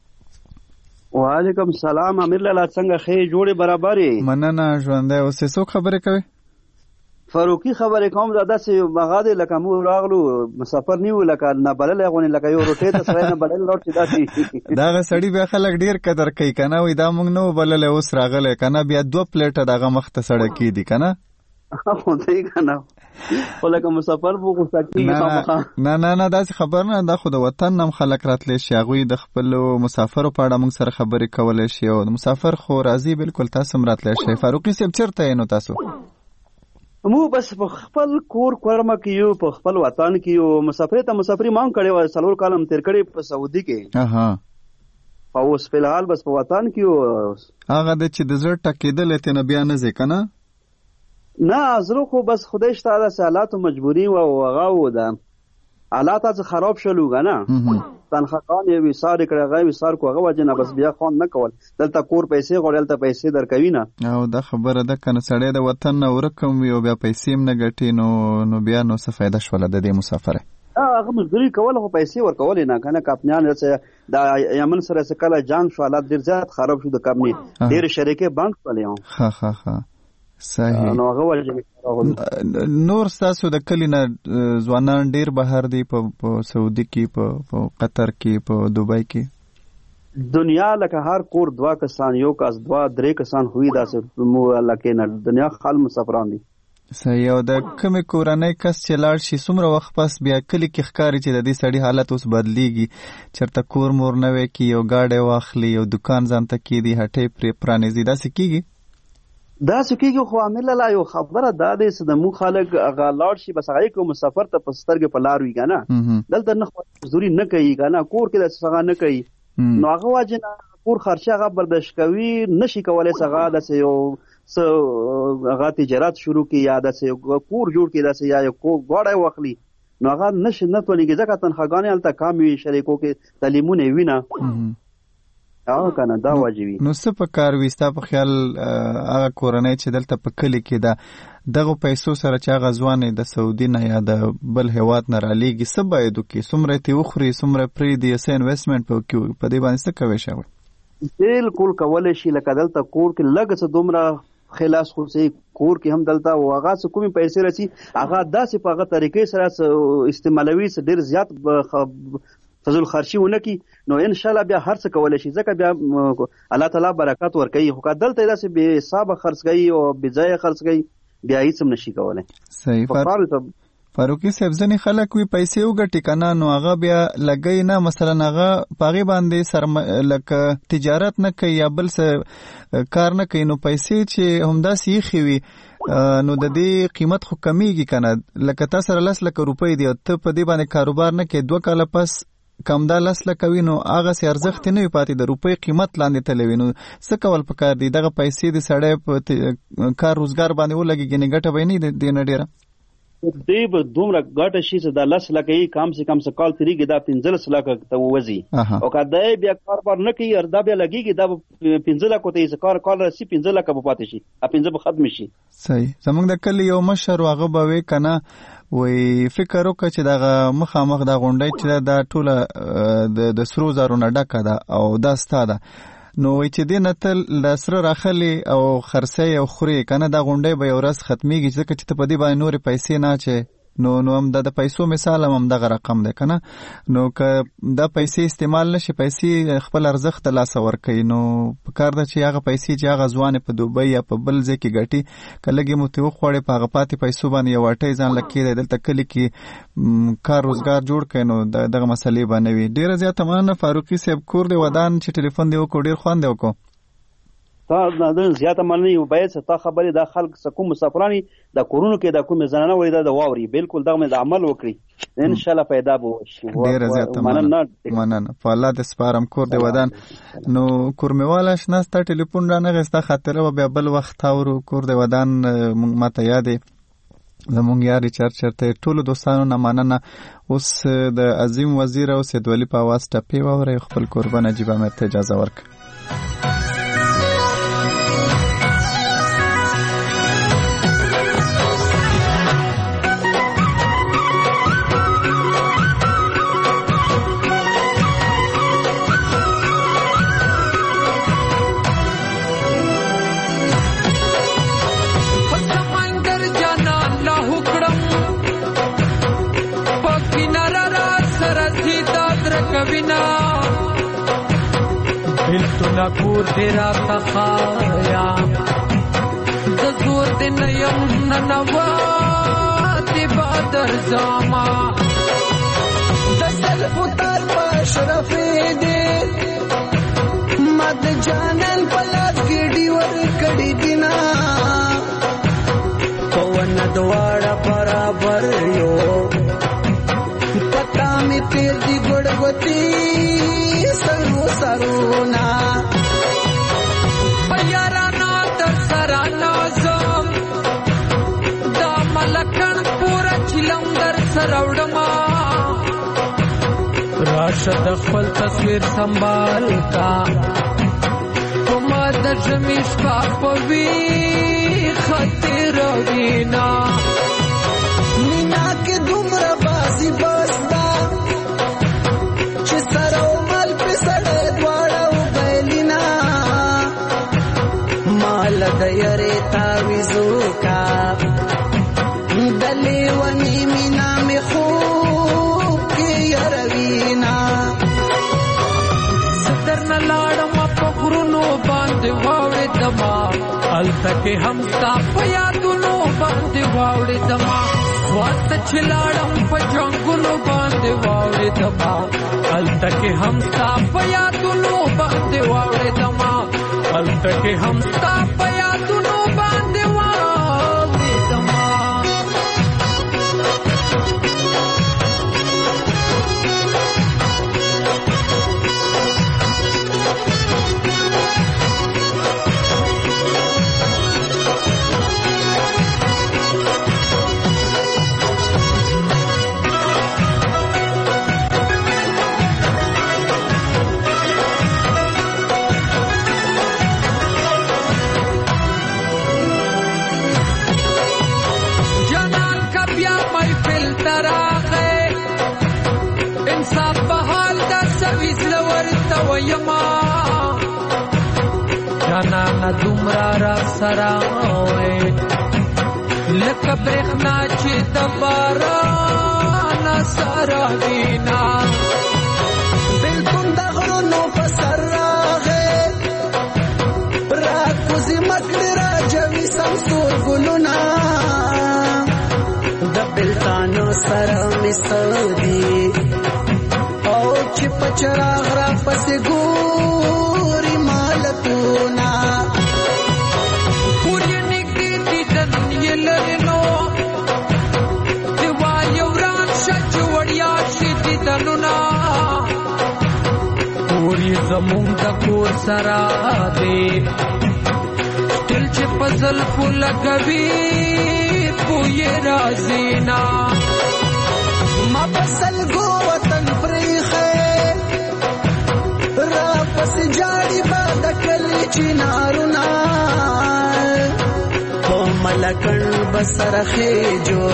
وعلیکم السلام امیر لاله څنګه خې جوړې برابرې مننه ژوندې اوسې څوک خبرې کوي فاروقي خبرې کوم زاده سي مغاده لکه مو راغلو مسافر نیو لکه نه بلل غونې لکه یو روټه ته سره نه بلل لور چې داسي دا غسړي به خلک ډیر قدر کوي کنه وې دا مونږ نو بلل اوس راغله کنه بیا دوه پلیټه دغه مخته سره کی دي کنه خو دې کنه ولکه مسافر وو کو ساتي نه نه نه دا خبر نه دا خو د وطن نم خلک راتلې شي هغه د خپل مسافر په اړه مونږ سره خبرې کولې شي او مسافر خو راضي بالکل تاسو مراتلې شي فاروقي صاحب چیرته نو تاسو مو بس په خپل کور کورمه کې یو په خپل وطن کې یو مسافر ته مسافري مانګ کړي و سلور کالم تیر کړي په سعودي کې اها او اوس په حال بس په وطن کې یو هغه د چې د زړه ټکیدل ته نه بیان نه ځکنه نه زرو خو بس خدای شته د حالات مجبوری و هغه و ده حالات از خراب شلو غنه تنخوان یې وسار کړه غوي وسار کو هغه وجه نه بس بیا خون نه کول دلته کور پیسې غوړل ته پیسې درکوي نه او دا خبره ده کنه سړی د وطن نه ورکم وي او بیا پیسې هم نه ګټي نو نو بیا نو څه فائدہ شول د دې مسافر هغه مزدوري کول خو پیسې ورکول نه کنه کاپنیان چې د یمن سره څه کله جنگ شو حالات ډیر زیات خراب شو د کمنی ډیر شریکې بانک پليو ها ها ها صحیح نو هغه وجه نور تاسو د کلی نه ځوانان ډیر بهر دي په سعودي کې په قطر کې په دوبۍ کې دنیا لکه هر کور دوا کسان یو کس دوا درې کسان ہوئی داسې مو الله کې نه دنیا خال مسافران دي صحیح او د کوم کورنۍ کس چې لاړ شي څومره وخت پس بیا کلی کې ښکاری چې د دې سړي حالت اوس بدلیږي چرته کور مور نه وي کې یو گاډي واخلي یو دکان ځان ته کې دی هټې پر پرانیزي داسې کیږي دا سکیږي خو عامل لا یو خبره دا دې چې د مو خلک هغه لاړ شي بس هغه کوم مسافر ته پسترګ په لار وی کنه دلته نه مزدوري نه کوي کنه کور کې د څنګه نه کوي نو هغه واجنه کور خرچه هغه برداشت کوي نشي کولای څنګه د یو څو هغه تجارت شروع کی یا د کور جوړ کی د یا یو غوړای واخلي نو هغه نشي نه تونیږي ځکه تنخواګانې الته کم وي شریکو کې تعلیمونه وینه او کنه دا واجبي نو څه په کار وستا په خیال هغه کورنۍ چې دلته په کلی کې دا دغه پیسو سره چې هغه ځوانې د سعودي نه یا د بل هیواد نه رالیږي څه باید وکړي څومره ترې وخوري څومره پرېږدي څه انویسټمنټ په په دې باندې څه کوی شوی بالکل کولی شي لکه دلته کور کې لږ څه دومره خلاص خو سي کور کې هم دلته او هغه څه کومې پیسې راسي هغه داسې په هغه طریقې سره استعمالوي څه ډېر زیات فضل خرچي ونه کی نو ان شاء الله بیا هر څه کولای شي ځکه بیا الله تعالی برکت ورکوي خو دلته داسې به حساب خرڅ کوي او بې ځای خرڅ کوي بیا هیڅ هم نشي کولای. صحیح. فاروقي صاحب ځنې خلک وي پیسې وګټي کنه نو هغه بیا لګي نه، مثلا هغه پاغي باندې سر لکه تجارت نه کوي یا بل څه کار نه کوي، نو پیسې چې همداسې یې خوي نو د دې قیمت خو کمیږي کنه. لکه تاسو سره لس لکه روپۍ دی ته په دې باندې کاروبار نه کوي، دوه کاله پس کم دا لس لکه وي نو هغه سي ارزښت نه وي پاتې، د روپۍ قیمت لاندې تللی وي. نو څه کول پکار دي؟ دغه پیسې د سړی په کار روزګار باندې ولګي ګنې ګټه به نه دی نه ډیره دی به دومره ګټه شي چې دا لس لکه یې کم سے کم څه کال تېرېږي دا پنځلس لکه ته ووځي، او که دی بیا کاروبار نه کوي دا بیا لګېږي دا به پنځه لکو ته یې کار کال رسي پنځه لکه به پاتې شي، پنځه به ختم شي. صحیح. زموږ د کلي یو مشر هغه به وی کنه وی فکر وکړه چې دغه مخامخ دا غونډۍ چې دا ټوله د سرو زرو نه ډکه ده او دا ستا ده، نو وی چې دې نه تل د سره راخلي او خرڅی او خوري کنه دا غونډۍ به یو ورځ ختمیږي، ځکه چې ته په دې باندې نورې پیسې نه اچې نو نو هم د پیسو مثال هم دغه رقم دی کنه. نو که دا پیسې استعمال نشي، پیسې خپل ارزښت ته لاسه ورکوي، نو پکار ده چې هغه پیسې چې هغه ځوانې په دوبۍ یا په بل ځای کې ګټي که لږ یې مو ترې وخوړې په هغه پاتې پیسو باندې یو اټۍ ځان له کېدی دلته کلي کې کار روزګار جوړ کړي نو دغه مسلې به نه وي. ډېره زیاته مننه فاروقي صاحب، کور دی ودان چې ټلیفون دی وکړو ډېر خوند دی وکړو. تا دا زیاته مننه باید چې تا خبرې دا خلک کوم مسافرانی د کورونو کې د کوم زنانه وړي دا د واوري بالکل دا مې عمل وکړي ان شاء الله پیدا به وشي. ډیره زیاته مننه مننه په الله د سپارم. کور دی ودان نو کورمواله شناسته ټلیفون را نه غستا خاطر و بیا بل وخت اورو. کور دی ودان ماته یادې زمونږ یاري چر چرته ټولو دوستانو نه مننه. اوس د عظیم وزیر او سید ولی په आवाज ټپی ووري خپل قربان عجیب امر ته اجازه ورک. نکور تیرا تخایا د زور د نیم ننوا دی بادر زاما د سلف تر پشرف دی مد جانن پلاس گیډي ور کړي دینا پون دواړه برابر یو پتا می تیر دی ګړګتی سرو سرونا پیارانا در سرانا زم دا ملکن پورا چلم در سروڑما راشد خپل تصویر سنبال کا کما در جمیش پاپوی خطر وینا مینا کے دمر بازی بستا چه سرو مل پی سڑے دوارا بیلینا مال دیره تاویزو کا دلی ونی مینا می خوب کی یروینا ستر نلارم پخرونو باند واوڑی دما التکی همستا پیادونو باند واوڑی دما واسط چلاړم په جنگونو باندې واوړې دما التکه همستا په یادونو باندې واوړې دما التکه همستا په یادونو باندې واوړې دما جانا دومرا را سراوے لکه برخنا چې د باران سره وینا بالکل د غرونو په سر راغې را کوزي مکړه را جوي سمسور ګلونه سره مستدي او چې پچراغ را پسې ګوري مالتونا پوری نګدي دي دنیا لرنو دیوا یو رات شچ وړیا شي دي دنونا پوری زمون د کور سره دي دل چې پزل پول لګوي پوی رازینا ما پسل گو وطن پریخه را پس جاڑی باد کلی چنارونا او ملکن بسر خیجو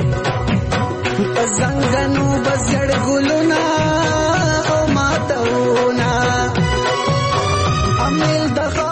پزنگنو بزیڑ گلونا او ماتونا امیل دخوا